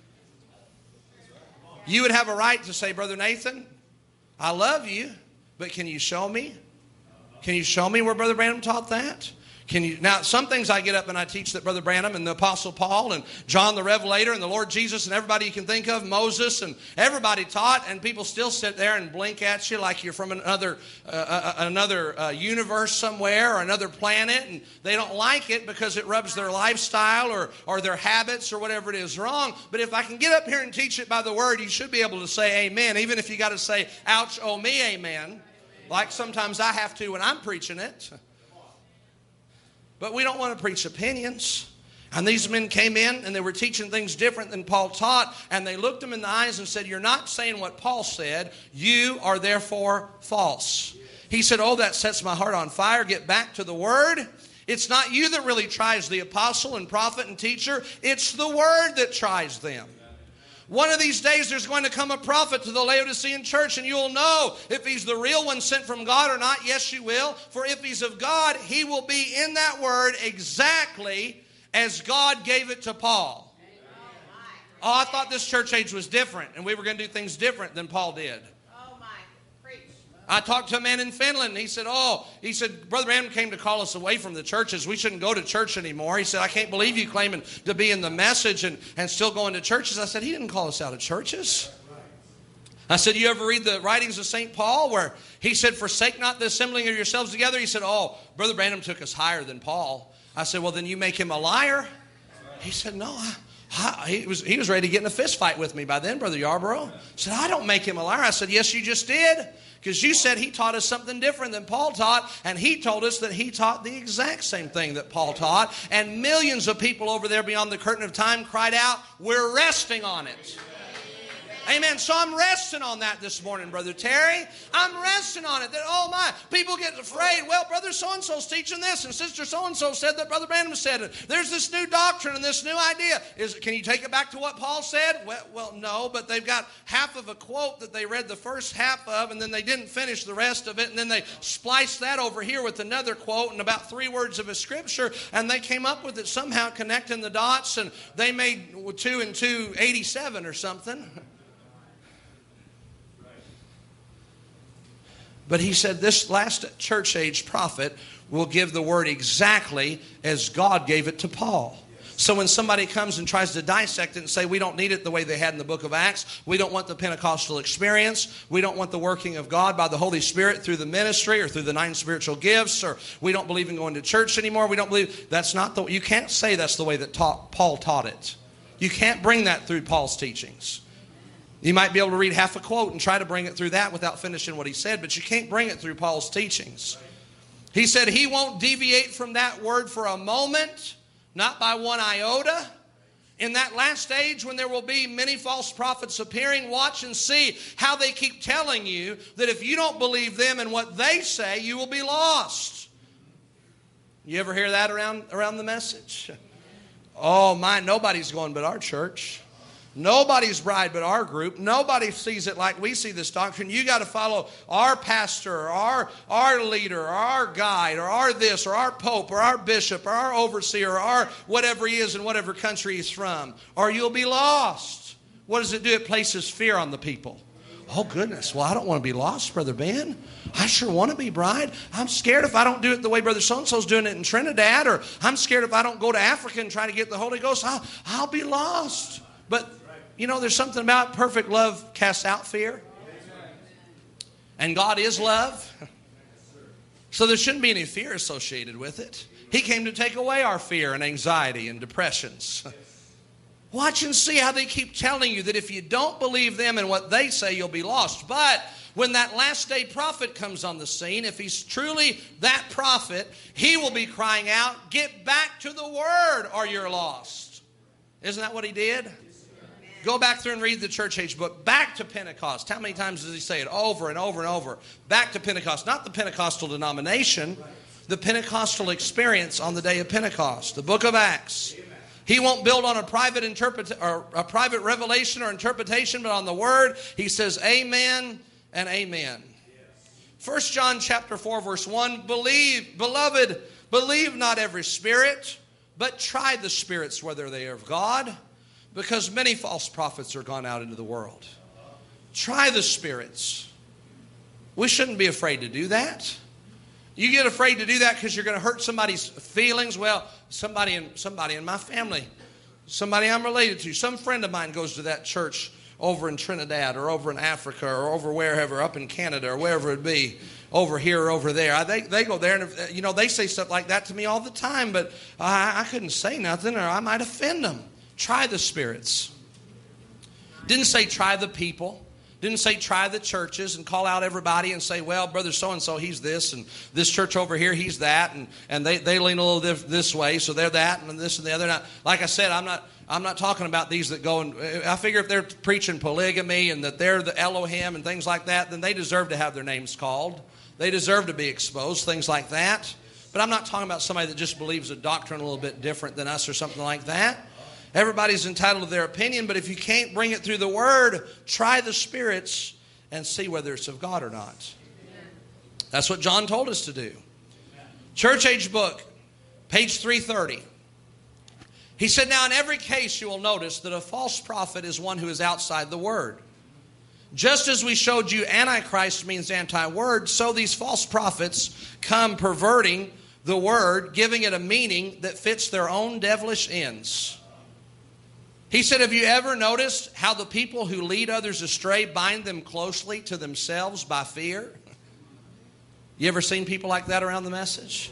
Speaker 4: You would have a right to say, Brother Nathan, I love you, but can you show me? Can you show me where Brother Branham taught that? Can you? Now, some things I get up and I teach that Brother Branham and the Apostle Paul and John the Revelator and the Lord Jesus and everybody you can think of, Moses and everybody taught, and people still sit there and blink at you like you're from another uh, another uh, universe somewhere or another planet, and they don't like it because it rubs their lifestyle or, or their habits or whatever it is wrong. But if I can get up here and teach it by the Word, you should be able to say amen, even if you got to say, ouch, oh me, amen. Like sometimes I have to when I'm preaching it. But we don't want to preach opinions. And these men came in and they were teaching things different than Paul taught. And they looked him in the eyes and said, you're not saying what Paul said. You are therefore false. He said, oh, that sets my heart on fire. Get back to the Word. It's not you that really tries the apostle and prophet and teacher. It's the Word that tries them. One of these days there's going to come a prophet to the Laodicean church and you'll know if he's the real one sent from God or not. Yes, you will. For if he's of God, he will be in that word exactly as God gave it to Paul. Oh, I thought this church age was different and we were going to do things different than Paul did. I talked to a man in Finland and he said, oh, he said, Brother Branham came to call us away from the churches. We shouldn't go to church anymore. He said, I can't believe you claiming to be in the message and, and still going to churches. I said, he didn't call us out of churches. I said, you ever read the writings of Saint Paul where he said, forsake not the assembling of yourselves together? He said, oh, Brother Branham took us higher than Paul. I said, well, then you make him a liar. He said, no, I... He was, he was ready to get in a fist fight with me by then, Brother Yarborough. I said, I don't make him a liar. I said, yes, you just did. Because you said he taught us something different than Paul taught. And he told us that he taught the exact same thing that Paul taught. And millions of people over there beyond the curtain of time cried out, we're resting on it. Amen. So I'm resting on that this morning, Brother Terry. I'm resting on it. That, oh my, people get afraid. Well, Brother so-and-so's teaching this, and Sister so-and-so said that Brother Branham said it. There's this new doctrine and this new idea. Is Can you take it back to what Paul said? Well, well, no, but they've got half of a quote that they read the first half of, and then they didn't finish the rest of it, and then they spliced that over here with another quote and about three words of a scripture, and they came up with it somehow connecting the dots, and they made two and two eighty-seven or something. But he said this last church age prophet will give the word exactly as God gave it to Paul. So when somebody comes and tries to dissect it and say we don't need it the way they had in the book of Acts, we don't want the Pentecostal experience, we don't want the working of God by the Holy Spirit through the ministry or through the nine spiritual gifts, or we don't believe in going to church anymore, we don't believe, that's not the, you can't say that's the way that taught, Paul taught it. You can't bring that through Paul's teachings. You might be able to read half a quote and try to bring it through that without finishing what he said, but you can't bring it through Paul's teachings. He said he won't deviate from that word for a moment, not by one iota. In that last age when there will be many false prophets appearing, watch and see how they keep telling you that if you don't believe them and what they say, you will be lost. You ever hear that around, around the message? Oh my, nobody's going but our church. Nobody's bride but our group. Nobody sees it like we see this doctrine. You got to follow our pastor, or our, our leader, or our guide, or our this, or our pope, or our bishop, or our overseer, or our whatever he is in whatever country he's from, or you'll be lost. What does it do? It places fear on the people. Oh, goodness. Well, I don't want to be lost, Brother Ben. I sure want to be bride. I'm scared if I don't do it the way Brother so-and-so's doing it in Trinidad, or I'm scared if I don't go to Africa and try to get the Holy Ghost, I'll, I'll be lost. But, you know, there's something about perfect love casts out fear. And God is love. So there shouldn't be any fear associated with it. He came to take away our fear and anxiety and depressions. Watch and see how they keep telling you that if you don't believe them and what they say, you'll be lost. But when that last day prophet comes on the scene, if he's truly that prophet, he will be crying out, get back to the Word or you're lost. Isn't that what he did? Go back through and read the church age book. Back to Pentecost. How many times does he say it? Over and over and over. Back to Pentecost. Not the Pentecostal denomination, the Pentecostal experience on the day of Pentecost. The book of Acts. He won't build on a private interpret or a private revelation or interpretation, but on the Word. He says amen and amen. First John chapter four, verse one, believe, beloved, believe not every spirit, but try the spirits whether they are of God, because many false prophets are gone out into the world. Try the spirits. We shouldn't be afraid to do that. You get afraid to do that because you're going to hurt somebody's feelings. Well, somebody in, somebody in my family, somebody I'm related to, some friend of mine goes to that church over in Trinidad or over in Africa or over wherever, up in Canada or wherever it be, over here or over there. I, they, they go there and, if, you know, they say stuff like that to me all the time, but I, I couldn't say nothing or I might offend them. Try the spirits. Didn't say try the people. Didn't say try the churches and call out everybody and say, well, brother so-and-so, he's this, and this church over here, he's that, and, and they, they lean a little this, this way, so they're that, and this and the other. Now, like I said, I'm not I'm not talking about these that go and, I figure if they're preaching polygamy and that they're the Elohim and things like that, then they deserve to have their names called. They deserve to be exposed, things like that. But I'm not talking about somebody that just believes a doctrine a little bit different than us or something like that. Everybody's entitled to their opinion, but if you can't bring it through the Word, try the spirits and see whether it's of God or not. That's what John told us to do. Church age book, page three thirty. He said, now in every case you will notice that a false prophet is one who is outside the Word. Just as we showed you Antichrist means anti-word, so these false prophets come perverting the Word, giving it a meaning that fits their own devilish ends. He said, have you ever noticed how the people who lead others astray bind them closely to themselves by fear? You ever seen people like that around the message?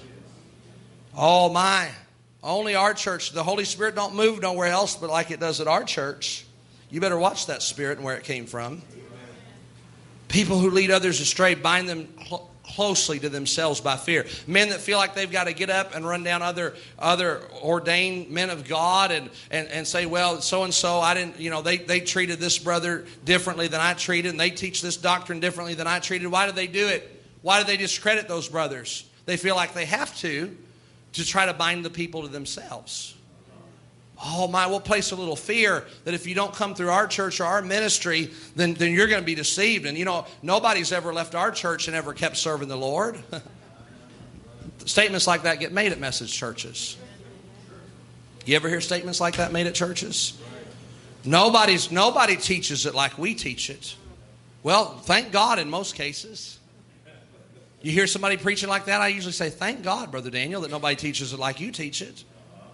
Speaker 4: Oh my, only our church. The Holy Spirit don't move nowhere else but like it does at our church. You better watch that spirit and where it came from. People who lead others astray bind them closely. closely to themselves by fear. Men that feel like they've got to get up and run down other other ordained men of God and, and, and say, well, so-and-so, I didn't, you know, they, they treated this brother differently than I treated, and they teach this doctrine differently than I treated. Why do they do it? Why do they discredit those brothers? They feel like they have to, to try to bind the people to themselves. Oh my, we'll place a little fear that if you don't come through our church or our ministry, then, then you're going to be deceived. And you know, nobody's ever left our church and ever kept serving the Lord. Statements like that get made at message churches. You ever hear statements like that made at churches? Nobody's, nobody teaches it like we teach it. Well, thank God in most cases. You hear somebody preaching like that, I usually say, thank God, Brother Daniel, that nobody teaches it like you teach it.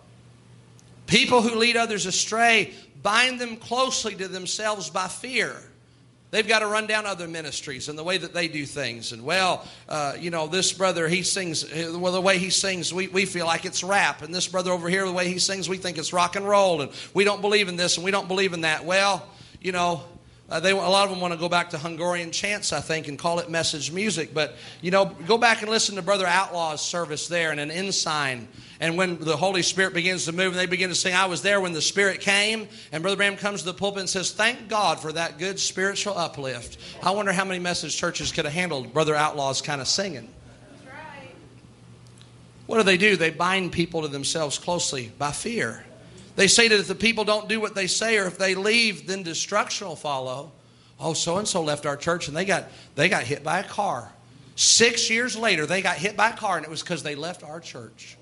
Speaker 4: People who lead others astray bind them closely to themselves by fear. They've got to run down other ministries and the way that they do things. And, well, uh, you know, this brother, he sings, well, the way he sings, we, we feel like it's rap. And this brother over here, the way he sings, we think it's rock and roll. And we don't believe in this and we don't believe in that. Well, you know, uh, they a lot of them want to go back to Hungarian chants, I think, and call it message music. But, you know, go back and listen to Brother Outlaw's service there and an ensign. And when the Holy Spirit begins to move and they begin to sing, I was there when the Spirit came. And Brother Branham comes to the pulpit and says, thank God for that good spiritual uplift. I wonder how many message churches could have handled Brother Outlaw's kind of singing. That's right. What do they do? They bind people to themselves closely by fear. They say that if the people don't do what they say, or if they leave, then destruction will follow. Oh, so-and-so left our church and they got they got hit by a car. Six years later, they got hit by a car, and it was because they left our church.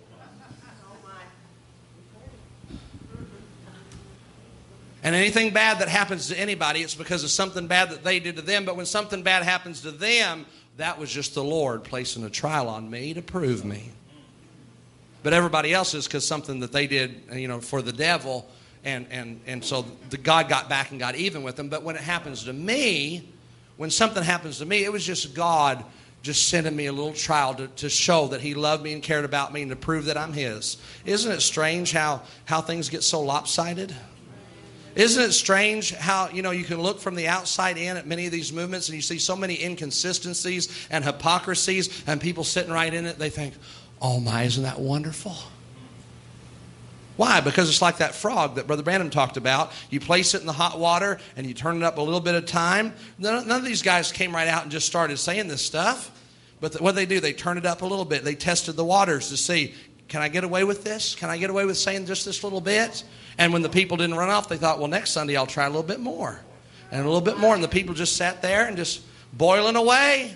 Speaker 4: And anything bad that happens to anybody, it's because of something bad that they did to them. But when something bad happens to them, that was just the Lord placing a trial on me to prove me. But everybody else is because something that they did, you know, for the devil. And, and, and so the God got back and got even with them. But when it happens to me, when something happens to me, it was just God just sending me a little trial to, to show that He loved me and cared about me and to prove that I'm His. Isn't it strange how, how things get so lopsided? Isn't it strange how, you know, you can look from the outside in at many of these movements and you see so many inconsistencies and hypocrisies, and people sitting right in it, they think, oh my, isn't that wonderful? Why? Because it's like that frog that Brother Branham talked about. You place it in the hot water and you turn it up a little bit of time. None, none of these guys came right out and just started saying this stuff. But the, what did they do? They turned it up a little bit. They tested the waters to see, can I get away with this? Can I get away with saying just this little bit? And when the people didn't run off, they thought, well, next Sunday I'll try a little bit more. And a little bit more. And the people just sat there and just boiling away.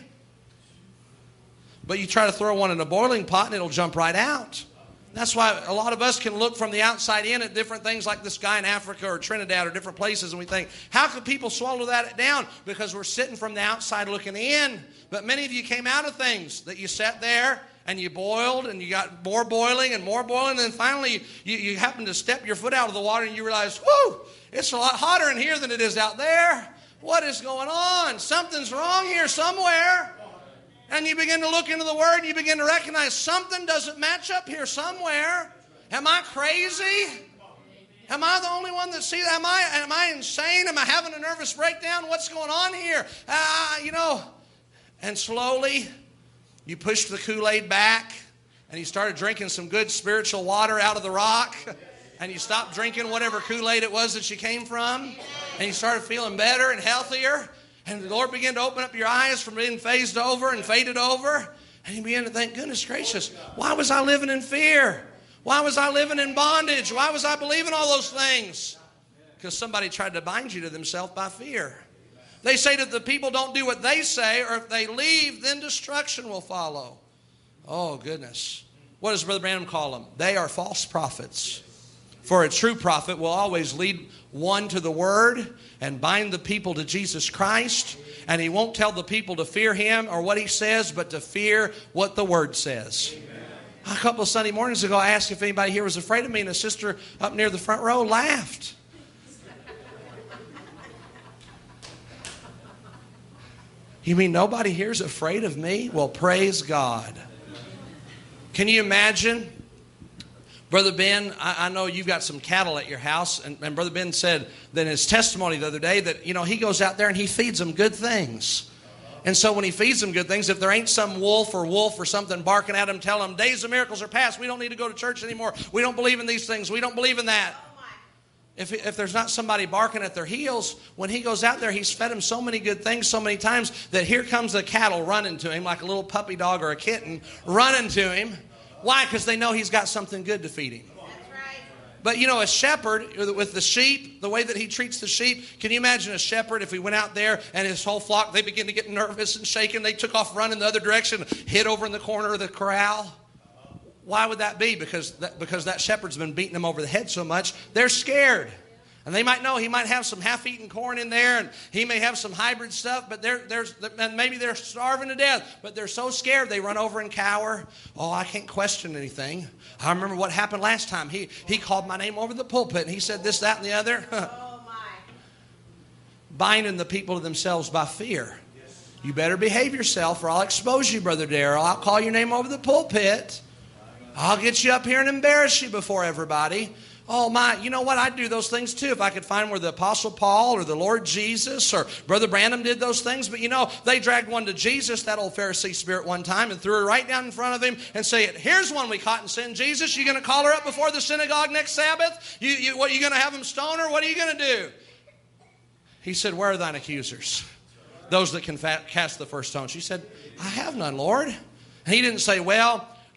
Speaker 4: But you try to throw one in a boiling pot and it'll jump right out. That's why a lot of us can look from the outside in at different things like this guy in Africa or Trinidad or different places, and we think, how could people swallow that down? Because we're sitting from the outside looking in. But many of you came out of things that you sat there and you boiled and you got more boiling and more boiling, and then finally you, you happen to step your foot out of the water and you realize, whoo, it's a lot hotter in here than it is out there. What is going on? Something's wrong here somewhere. And you begin to look into the Word and you begin to recognize something doesn't match up here somewhere. Am I crazy? Am I the only one that sees that? Am I, am I insane? Am I having a nervous breakdown? What's going on here? Uh, you know, and slowly you push the Kool-Aid back and you started drinking some good spiritual water out of the rock. And you stopped drinking whatever Kool-Aid it was that you came from. And you started feeling better and healthier. And the Lord began to open up your eyes from being phased over and faded over. And you begin to think, goodness gracious, why was I living in fear? Why was I living in bondage? Why was I believing all those things? Because somebody tried to bind you to themselves by fear. They say that the people don't do what they say, or if they leave, then destruction will follow. Oh, goodness. What does Brother Branham call them? They are false prophets. For a true prophet will always lead one to the Word and bind the people to Jesus Christ. And he won't tell the people to fear him or what he says, but to fear what the Word says. Amen. A couple of Sunday mornings ago, I asked if anybody here was afraid of me, and a sister up near the front row laughed. You mean nobody here is afraid of me? Well, praise God. Can you imagine? Brother Ben, I, I know you've got some cattle at your house, and, and Brother Ben said that in his testimony the other day that, you know, he goes out there and he feeds them good things. And so when he feeds them good things, if there ain't some wolf or wolf or something barking at them, tell them, days of miracles are past. We don't need to go to church anymore. We don't believe in these things. We don't believe in that. If, if there's not somebody barking at their heels, when he goes out there, he's fed them so many good things so many times that here comes the cattle running to him like a little puppy dog or a kitten running to him. Why? Because they know he's got something good to feed him. That's right. But, you know, a shepherd with the sheep, the way that he treats the sheep, can you imagine a shepherd if he went out there and his whole flock, they begin to get nervous and shaken. They took off running the other direction, hid over in the corner of the corral. Why would that be? Because that, because that shepherd's been beating them over the head so much, they're scared. And they might know he might have some half-eaten corn in there, and he may have some hybrid stuff, but they're, they're, and maybe they're starving to death, but they're so scared they run over and cower. Oh, I can't question anything. I remember what happened last time. He, he called my name over the pulpit, and he said this, that, and the other. Oh, my. Binding the people to themselves by fear. You better behave yourself, or I'll expose you, Brother Darrell. I'll call your name over the pulpit. I'll get you up here and embarrass you before everybody. Oh, my, you know what? I'd do those things too if I could find where the Apostle Paul or the Lord Jesus or Brother Branham did those things. But, you know, they dragged one to Jesus, that old Pharisee spirit, one time and threw her right down in front of him and said, here's one we caught in sin. Jesus, you going to call her up before the synagogue next Sabbath? You, you, what, you going to have him stone her? What are you going to do? He said, where are thine accusers? Those that can fa- cast the first stone. She said, I have none, Lord. And he didn't say, well,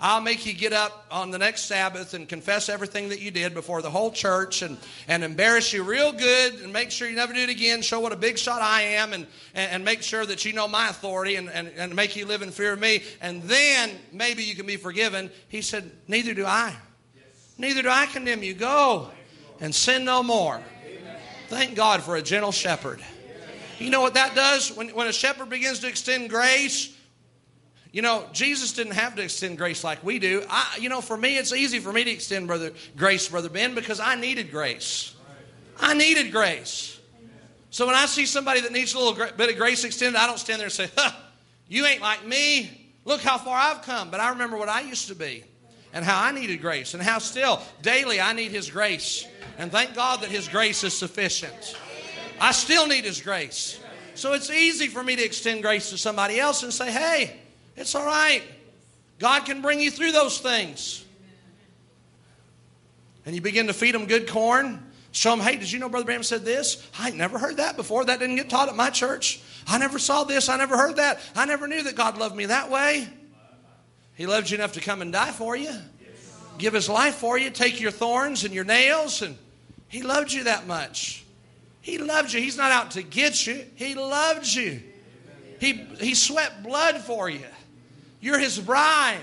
Speaker 4: I'll make you get up on the next Sabbath and confess everything that you did before the whole church and, and embarrass you real good and make sure you never do it again, show what a big shot I am, and, and, and make sure that you know my authority and, and, and make you live in fear of me, and then maybe you can be forgiven. He said, neither do I. Neither do I condemn you. Go and sin no more. Thank God for a gentle shepherd. You know what that does? When, when a shepherd begins to extend grace, you know, Jesus didn't have to extend grace like we do. I, you know, for me, it's easy for me to extend brother, grace, Brother Ben, because I needed grace. I needed grace. So when I see somebody that needs a little bit of grace extended, I don't stand there and say, huh, you ain't like me. Look how far I've come. But I remember what I used to be and how I needed grace and how still daily I need His grace. And thank God that His grace is sufficient. I still need His grace. So it's easy for me to extend grace to somebody else and say, hey, it's all right. God can bring you through those things. And you begin to feed them good corn. Show them, hey, did you know Brother Branham said this? I never heard that before. That didn't get taught at my church. I never saw this. I never heard that. I never knew that God loved me that way. He loved you enough to come and die for you. Give His life for you. Take your thorns and your nails. And He loved you that much. He loved you. He's not out to get you. He loved you. He, he sweat blood for you. You're His bride.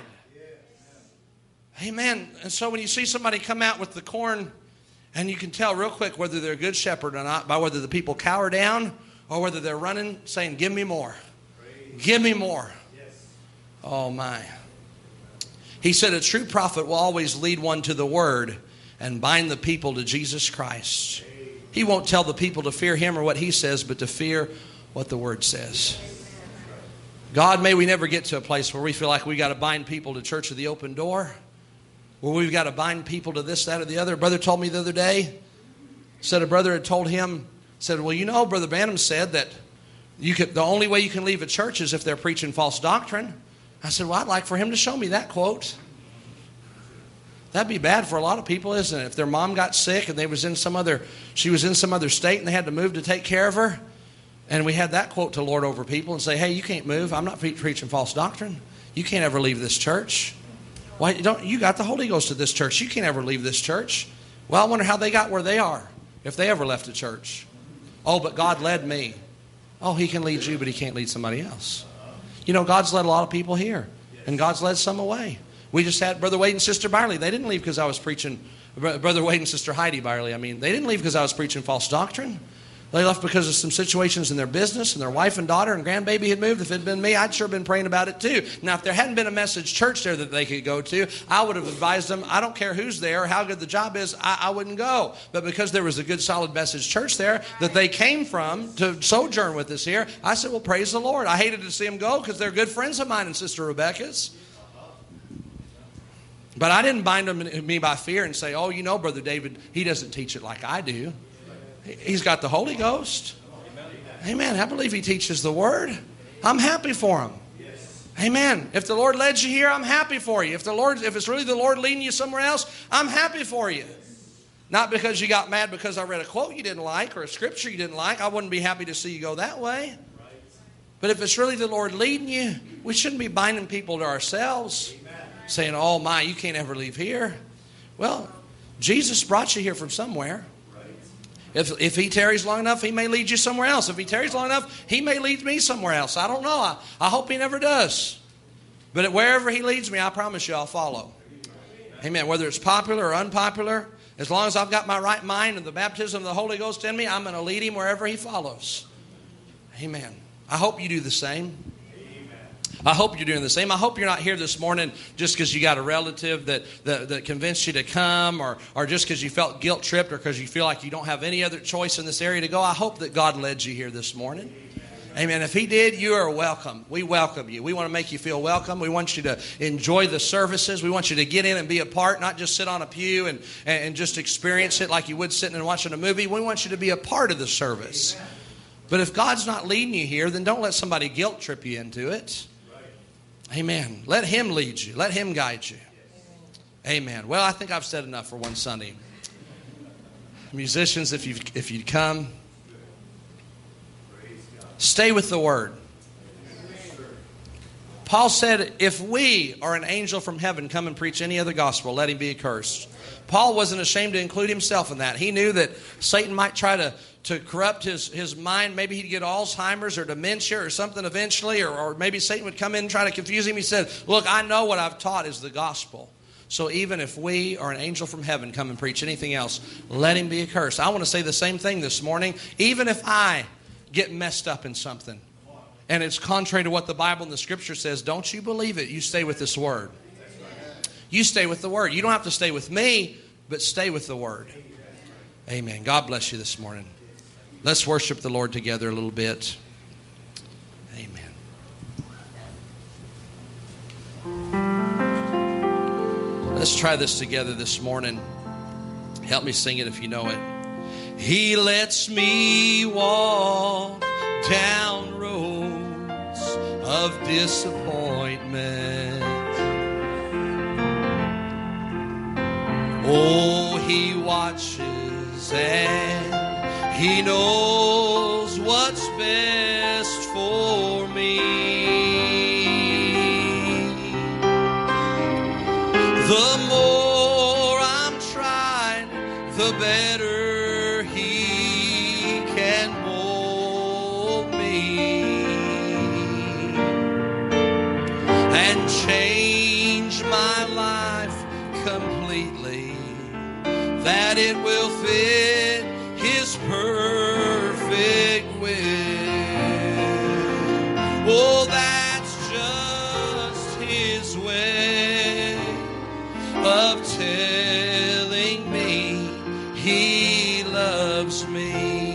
Speaker 4: Amen. And so when you see somebody come out with the corn, and you can tell real quick whether they're a good shepherd or not by whether the people cower down or whether they're running saying, give me more. Give me more. Oh my. He said a true prophet will always lead one to the Word and bind the people to Jesus Christ. He won't tell the people to fear Him or what He says, but to fear what the Word says. God, may we never get to a place where we feel like we got to bind people to Church of the Open Door, where we've got to bind people to this, that, or the other. A brother told me the other day, said a brother had told him, said, well, you know, Brother Branham said that you could, the only way you can leave a church is if they're preaching false doctrine. I said, well, I'd like for him to show me that quote. That'd be bad for a lot of people, isn't it? If their mom got sick and they was in some other, she was in some other state and they had to move to take care of her. And we had that quote to lord over people and say, hey, you can't move. I'm not pre- preaching false doctrine. You can't ever leave this church. Why don't you got the Holy Ghost at this church? You can't ever leave this church. Well, I wonder how they got where they are, if they ever left a church. Oh, but God led me. Oh, He can lead you, but He can't lead somebody else. You know, God's led a lot of people here, and God's led some away. We just had Brother Wade and Sister Byerly. They didn't leave because I was preaching, Brother Wade and Sister Heidi Byerly. I mean, they didn't leave because I was preaching false doctrine. They left because of some situations in their business, and their wife and daughter and grandbaby had moved. If it had been me, I'd sure been praying about it too. Now, if there hadn't been a message church there that they could go to, I would have advised them, I don't care who's there or how good the job is, I, I wouldn't go. But because there was a good, solid message church there that they came from to sojourn with us here, I said, well, praise the Lord. I hated to see them go because they're good friends of mine and Sister Rebecca's. But I didn't bind them me by fear and say, oh, you know, Brother David, he doesn't teach it like I do. He's got the Holy Ghost. Amen. I believe he teaches the Word. I'm happy for him. Amen. If the Lord led you here, I'm happy for you. If the Lord, if it's really the Lord leading you somewhere else, I'm happy for you. Not because you got mad because I read a quote you didn't like or a scripture you didn't like. I wouldn't be happy to see you go that way. But if it's really the Lord leading you, we shouldn't be binding people to ourselves, saying, oh my, you can't ever leave here. Well, Jesus brought you here from somewhere. If, if He tarries long enough, He may lead you somewhere else. If He tarries long enough, He may lead me somewhere else. I don't know. I, I hope He never does. But wherever He leads me, I promise you I'll follow. Amen. Whether it's popular or unpopular, as long as I've got my right mind and the baptism of the Holy Ghost in me, I'm going to lead Him wherever He follows. Amen. I hope you do the same. I hope you're doing the same. I hope you're not here this morning just because you got a relative that, that, that convinced you to come, or, or just because you felt guilt-tripped, or because you feel like you don't have any other choice in this area to go. I hope that God led you here this morning. Amen. If He did, you are welcome. We welcome you. We want to make you feel welcome. We want you to enjoy the services. We want you to get in and be a part, not just sit on a pew and, and just experience it like you would sitting and watching a movie. We want you to be a part of the service. But if God's not leading you here, then don't let somebody guilt-trip you into it. Amen. Let Him lead you. Let Him guide you. Amen. Well, I think I've said enough for one Sunday. Musicians, if you if you come, stay with the Word. Paul said, if we or an angel from heaven come and preach any other gospel, let him be accursed. Paul wasn't ashamed to include himself in that. He knew that Satan might try to, to corrupt his, his mind. Maybe he'd get Alzheimer's or dementia or something eventually, or, or maybe Satan would come in and try to confuse him. He said, look, I know what I've taught is the gospel. So even if we or an angel from heaven come and preach anything else, let him be accursed. I want to say the same thing this morning. Even if I get messed up in something, and it's contrary to what the Bible and the Scripture says, don't you believe it. You stay with this Word. You stay with the Word. You don't have to stay with me, but stay with the Word. Amen. God bless you this morning. Let's worship the Lord together a little bit. Amen. Let's try this together this morning. Help me sing it if you know it. He lets me walk down roads of disappointment. Oh, he watches and he knows what's best for me. The more I'm trying, the better he can mold me and change my life completely, that it will fit his perfect will. Oh, that's just his way of telling me he loves me.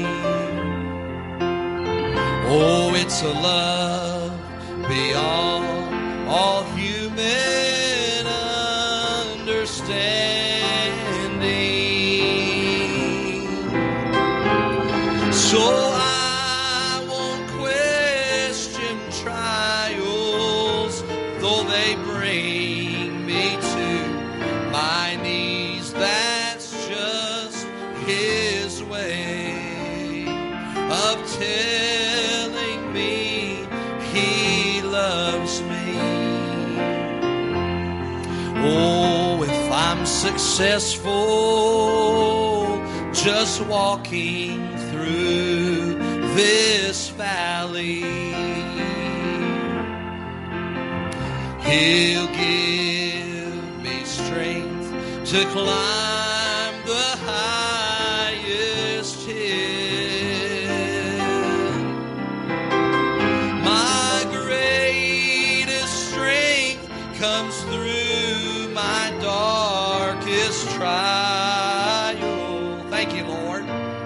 Speaker 4: Oh, it's a love beyond all human understanding. So I won't question trials, though they bring me to my knees. That's just his way of telling me he loves me. Oh, if I'm successful just walking through this valley, he'll give me strength to climb the highest hill. My greatest strength comes through my darkest trial. Thank you, Lord.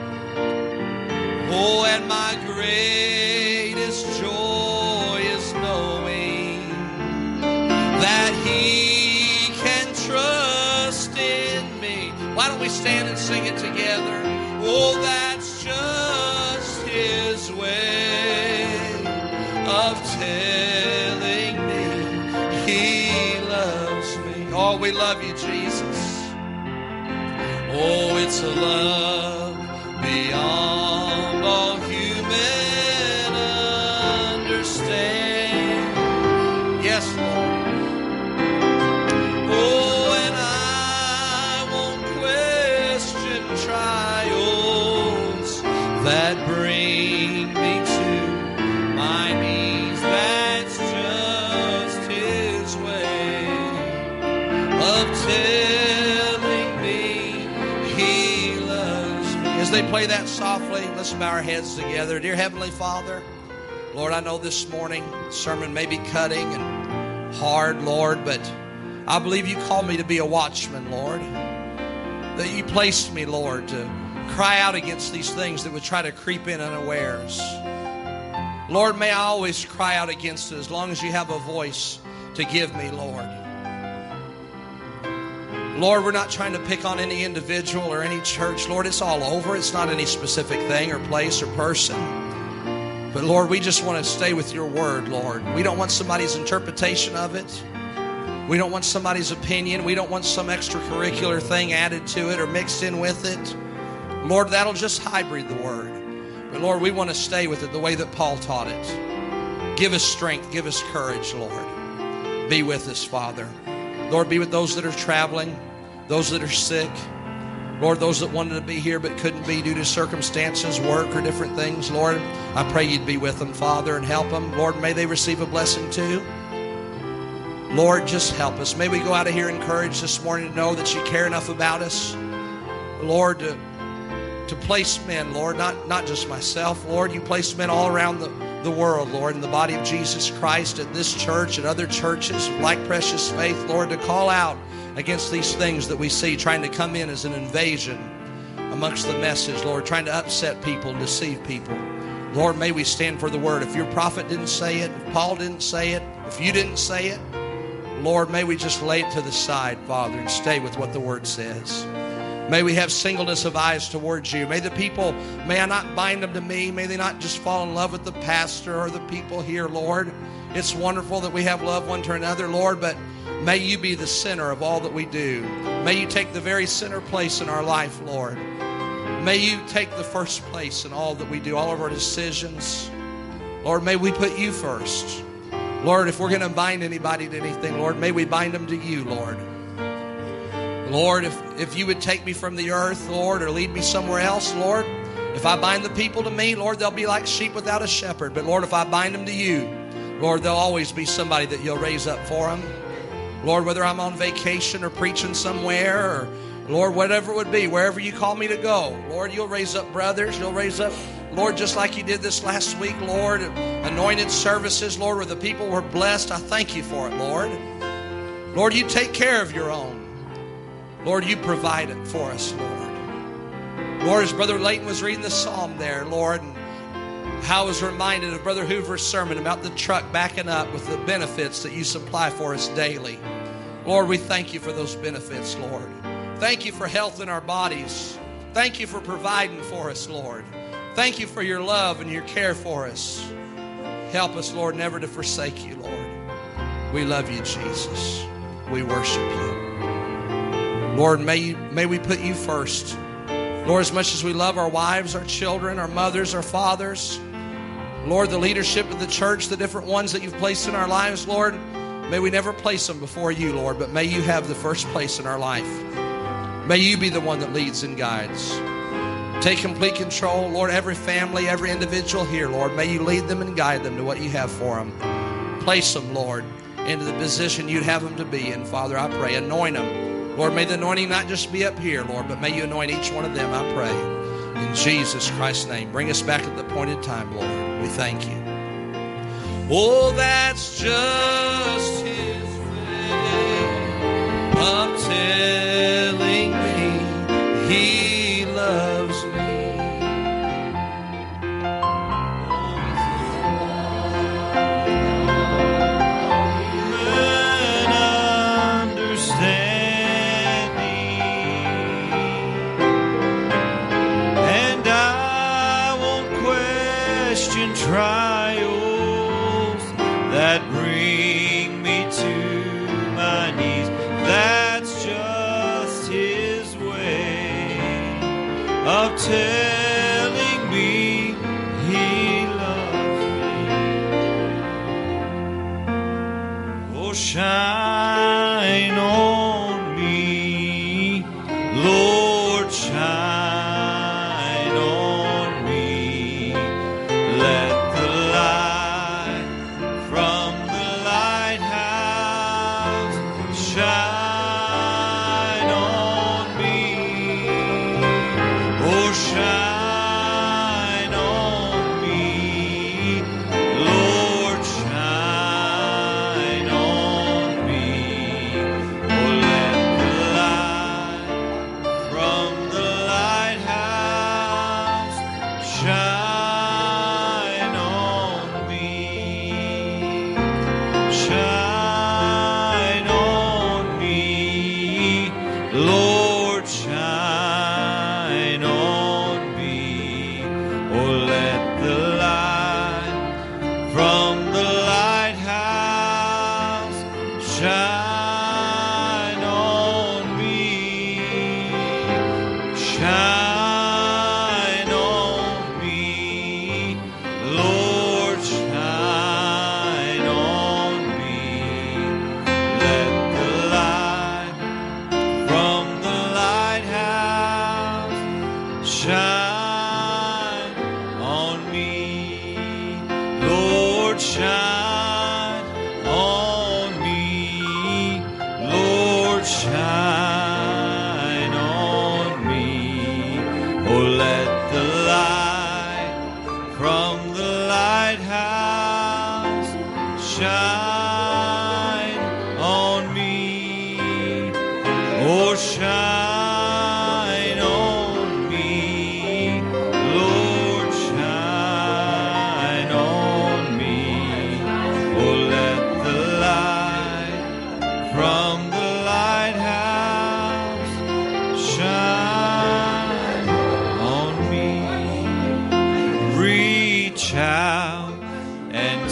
Speaker 4: Oh, and my greatest joy is knowing that he can trust in me. Why don't we stand and sing it together? Oh, that's just his way of telling me he loves me. Oh, we love you, Jesus. Oh, it's a love beyond all human understanding. Yes, Lord. Oh, and I won't question trials that bring me to my knees. That's just his way of telling me he loves me. As they play that softly, let's bow our heads together. Dear Heavenly Father, Lord, I know this morning the sermon may be cutting and hard, Lord, but I believe you called me to be a watchman, Lord. That you placed me, Lord, to cry out against these things that would try to creep in unawares. Lord, may I always cry out against it as long as you have a voice to give me, Lord. Lord, we're not trying to pick on any individual or any church. Lord, it's all over. It's not any specific thing or place or person. But Lord, we just want to stay with your word, Lord. We don't want somebody's interpretation of it. We don't want somebody's opinion. We don't want some extracurricular thing added to it or mixed in with it. Lord, that'll just hybrid the word. But Lord, we want to stay with it the way that Paul taught it. Give us strength. Give us courage, Lord. Be with us, Father. Lord, be with those that are traveling, those that are sick. Lord, those that wanted to be here but couldn't be due to circumstances, work, or different things. Lord, I pray you'd be with them, Father, and help them. Lord, may they receive a blessing too. Lord, just help us. May we go out of here encouraged this morning to know that you care enough about us. Lord, to, to place men, Lord, not, not just myself. Lord, you place men all around the, the world, Lord, in the body of Jesus Christ, at this church, at other churches, like Precious Faith, Lord, to call out against these things that we see trying to come in as an invasion amongst the message, Lord, trying to upset people, deceive people. Lord, may we stand for the word. If your prophet didn't say it, if Paul didn't say it, if you didn't say it, Lord, may we just lay it to the side, Father, and stay with what the word says. May we have singleness of eyes towards you. May the people, may I not bind them to me. May they not just fall in love with the pastor or the people here, Lord. It's wonderful that we have love one to another, Lord, but may you be the center of all that we do. May you take the very center place in our life, Lord. May you take the first place in all that we do, all of our decisions. Lord, may we put you first. Lord, if we're going to bind anybody to anything, Lord, may we bind them to you, Lord. Lord, if, if you would take me from the earth, Lord, or lead me somewhere else, Lord, if I bind the people to me, Lord, they'll be like sheep without a shepherd. But Lord, if I bind them to you, Lord, there'll always be somebody that you'll raise up for them. Lord, whether I'm on vacation or preaching somewhere, or Lord, whatever it would be, wherever you call me to go, Lord, you'll raise up brothers, you'll raise up, Lord, just like you did this last week, Lord, anointed services, Lord, where the people were blessed. I thank you for it, Lord. Lord, you take care of your own. Lord, you provide it for us, Lord. Lord, as Brother Layton was reading the psalm there, Lord, and how I was reminded of Brother Hoover's sermon about the truck backing up with the benefits that you supply for us daily. Lord, we thank you for those benefits, Lord. Thank you for health in our bodies. Thank you for providing for us, Lord. Thank you for your love and your care for us. Help us, Lord, never to forsake you, Lord. We love you, Jesus. We worship you. Lord, may, you, may we put you first. Lord, as much as we love our wives, our children, our mothers, our fathers, Lord, the leadership of the church, the different ones that you've placed in our lives, Lord, may we never place them before you, Lord, but may you have the first place in our life. May you be the one that leads and guides. Take complete control, Lord, every family, every individual here, Lord, may you lead them and guide them to what you have for them. Place them, Lord, into the position you'd have them to be in, Father, I pray. Anoint them. Lord, may the anointing not just be up here, Lord, but may you anoint each one of them, I pray. In Jesus Christ's name. Bring us back at the appointed time, Lord. We thank you. Oh, that's just his way of telling me he loves me.
Speaker 5: Trials that bring me to my knees. That's just his way of telling me he loves me. Oh, shine on me, Lord, shine. Shine on me.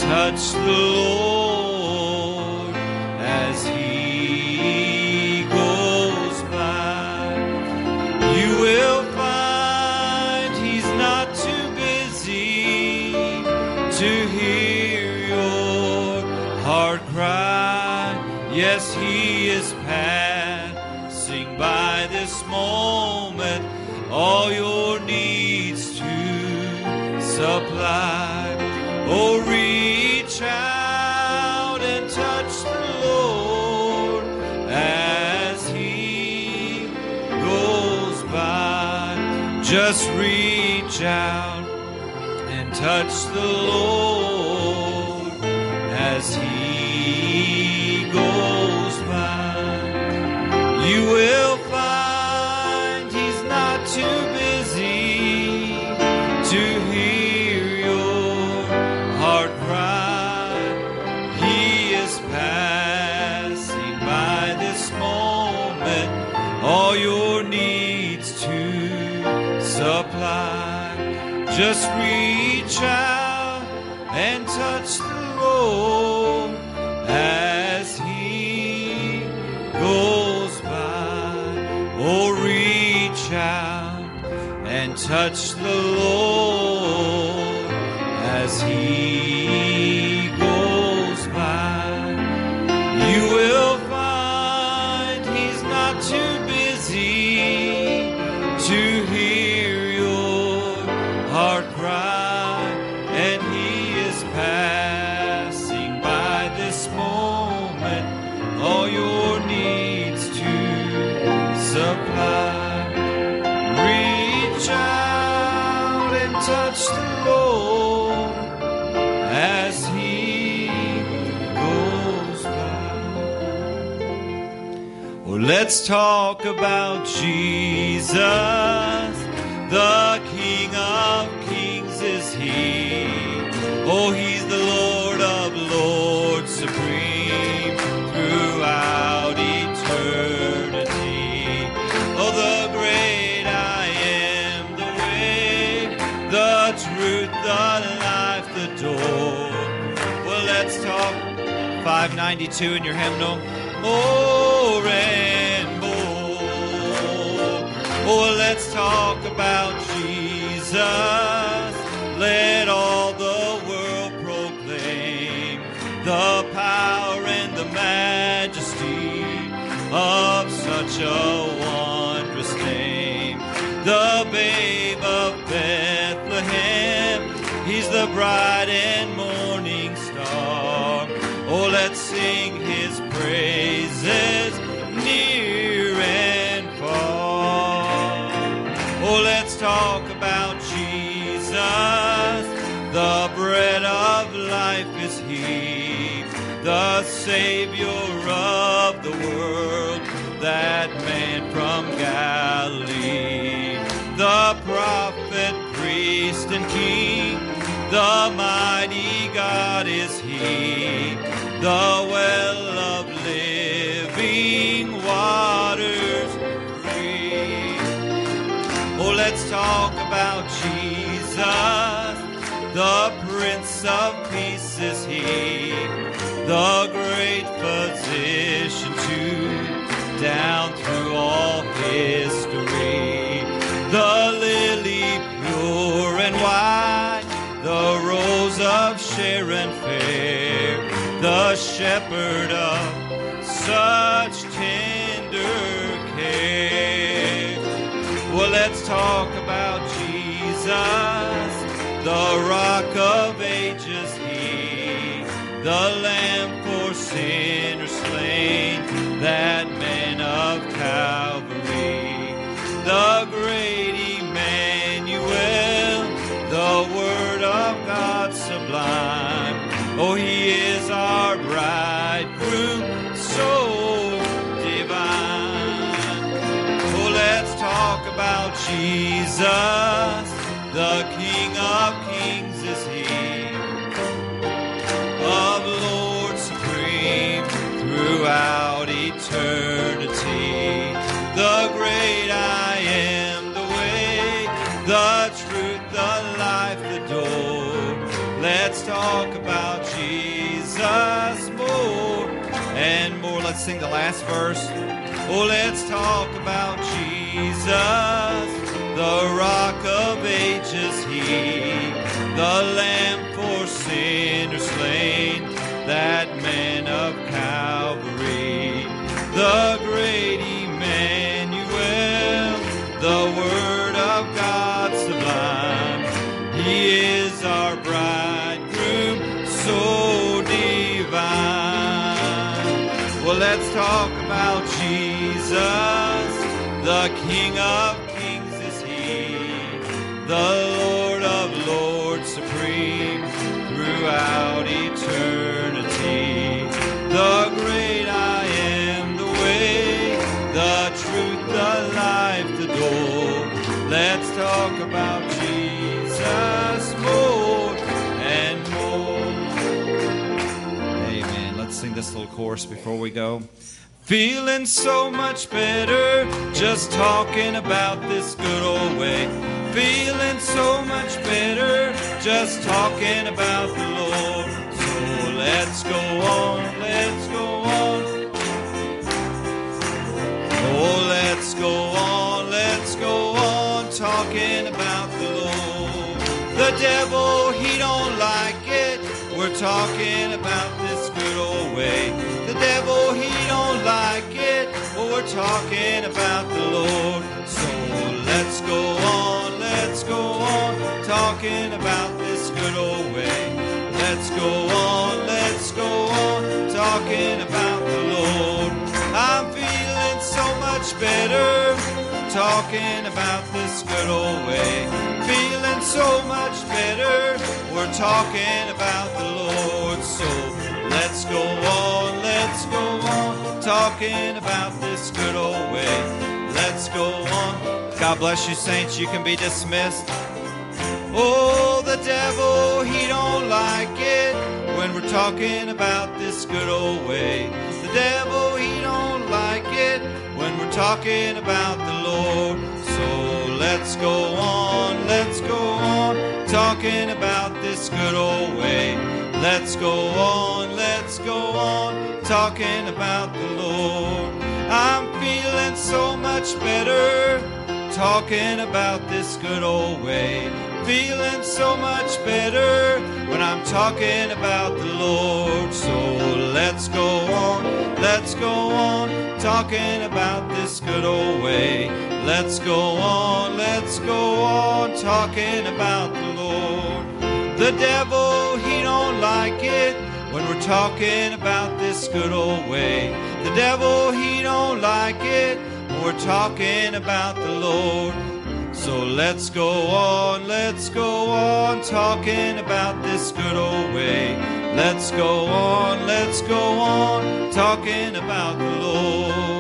Speaker 5: touch the Lord as He goes by. You will find He's not too busy to hear your heart cry. Yes, He is passing by this moment, all your needs to supply. Oh, reach out and touch the Lord as He goes by. Just reach out and touch the Lord as He goes by. You will find He's not too busy to hear your heart cry. He is passing by this moment, all your needs to supply. Just reach out and touch the Lord as He goes by. Oh, reach out and touch the Lord as He goes by. You will find He's not too busy to hear your heart cry, and He is passing by this moment, all your needs to supply. Reach out and touch the Lord as He goes by. Well, let's talk about Jesus, the King of Kings is He. Oh, He's the Lord of Lords, supreme throughout eternity. Oh, the great I am, the way, the truth, the life, the door. Well, let's talk five ninety-two in your hymnal. More and more. Oh, let's talk about Jesus. Let all the world proclaim the power and the majesty of such a wondrous name. The babe of Bethlehem, He's the bright and morning star. Oh, let's sing His praises near and far. Oh, let's talk about Jesus. The bread of life is He, the Savior of the world, that man from Galilee. The prophet, priest, and king, the mighty God is He, the well of living waters free. Oh, let's talk about Jesus. The Prince of Peace is He, the great physician too, down through all history. The lily pure and white, the rose of Sharon fair, the shepherd of such tender care. Well, let's talk about Jesus, the rock of ages He, the lamb for sinners slain, that man of Calvary, the great Emmanuel, the Word of God sublime. Oh, He is our bridegroom, so divine. Oh, let's talk about Jesus, the King of Kings is He, of Lord supreme throughout eternity. The great I am, the way, the truth, the life, the door. Let's talk about Jesus.
Speaker 1: let's sing the last verse. Oh, let's talk about Jesus, the rock of ages he, the lamb for sinners slain, that man of Calvary, the great Emmanuel, the Word of God sublime. He is our bridegroom, so divine. Well, let's talk about Jesus, the King of kings is he, the Lord of lords supreme throughout eternity, the great I am, the way, the truth, the life, the door. Let's talk about Jesus more and more. Amen. Let's sing this little chorus before we go. Feeling so much better just talking about this good old way. Feeling so much better just talking about the Lord. So let's go on, let's go on. Oh, let's go on, let's go on, talking about the Lord. The devil, he don't like it. We're talking about this good old way. The devil, he don't like it. Well, we're talking about the Lord. So let's go on, let's go on, talking about this good old way. Let's go on, let's go on, talking about the Lord. I'm feeling so much better, talking about this good old way. Feeling so much better, we're talking about the Lord. So let's go on, let's go on, talking about this good old way. Let's go on. God bless you, saints. You can be dismissed. Oh, the devil, he don't like it when we're talking about this good old way. The devil, he don't like it when we're talking about the Lord. So let's go on, let's go on, talking about this good old way. Let's go on, let's go on, talking about the Lord. I'm feeling so much better, talking about this good old way. Feeling so much better when I'm talking about the Lord. So let's go on, let's go on, talking about this good old way. Let's go on, let's go on, talking about the Lord. The devil, he don't like it when we're talking about this good old way. The devil, he don't like it when we're talking about the Lord. So let's go on, let's go on, talking about this good old way. Let's go on, let's go on, talking about the Lord.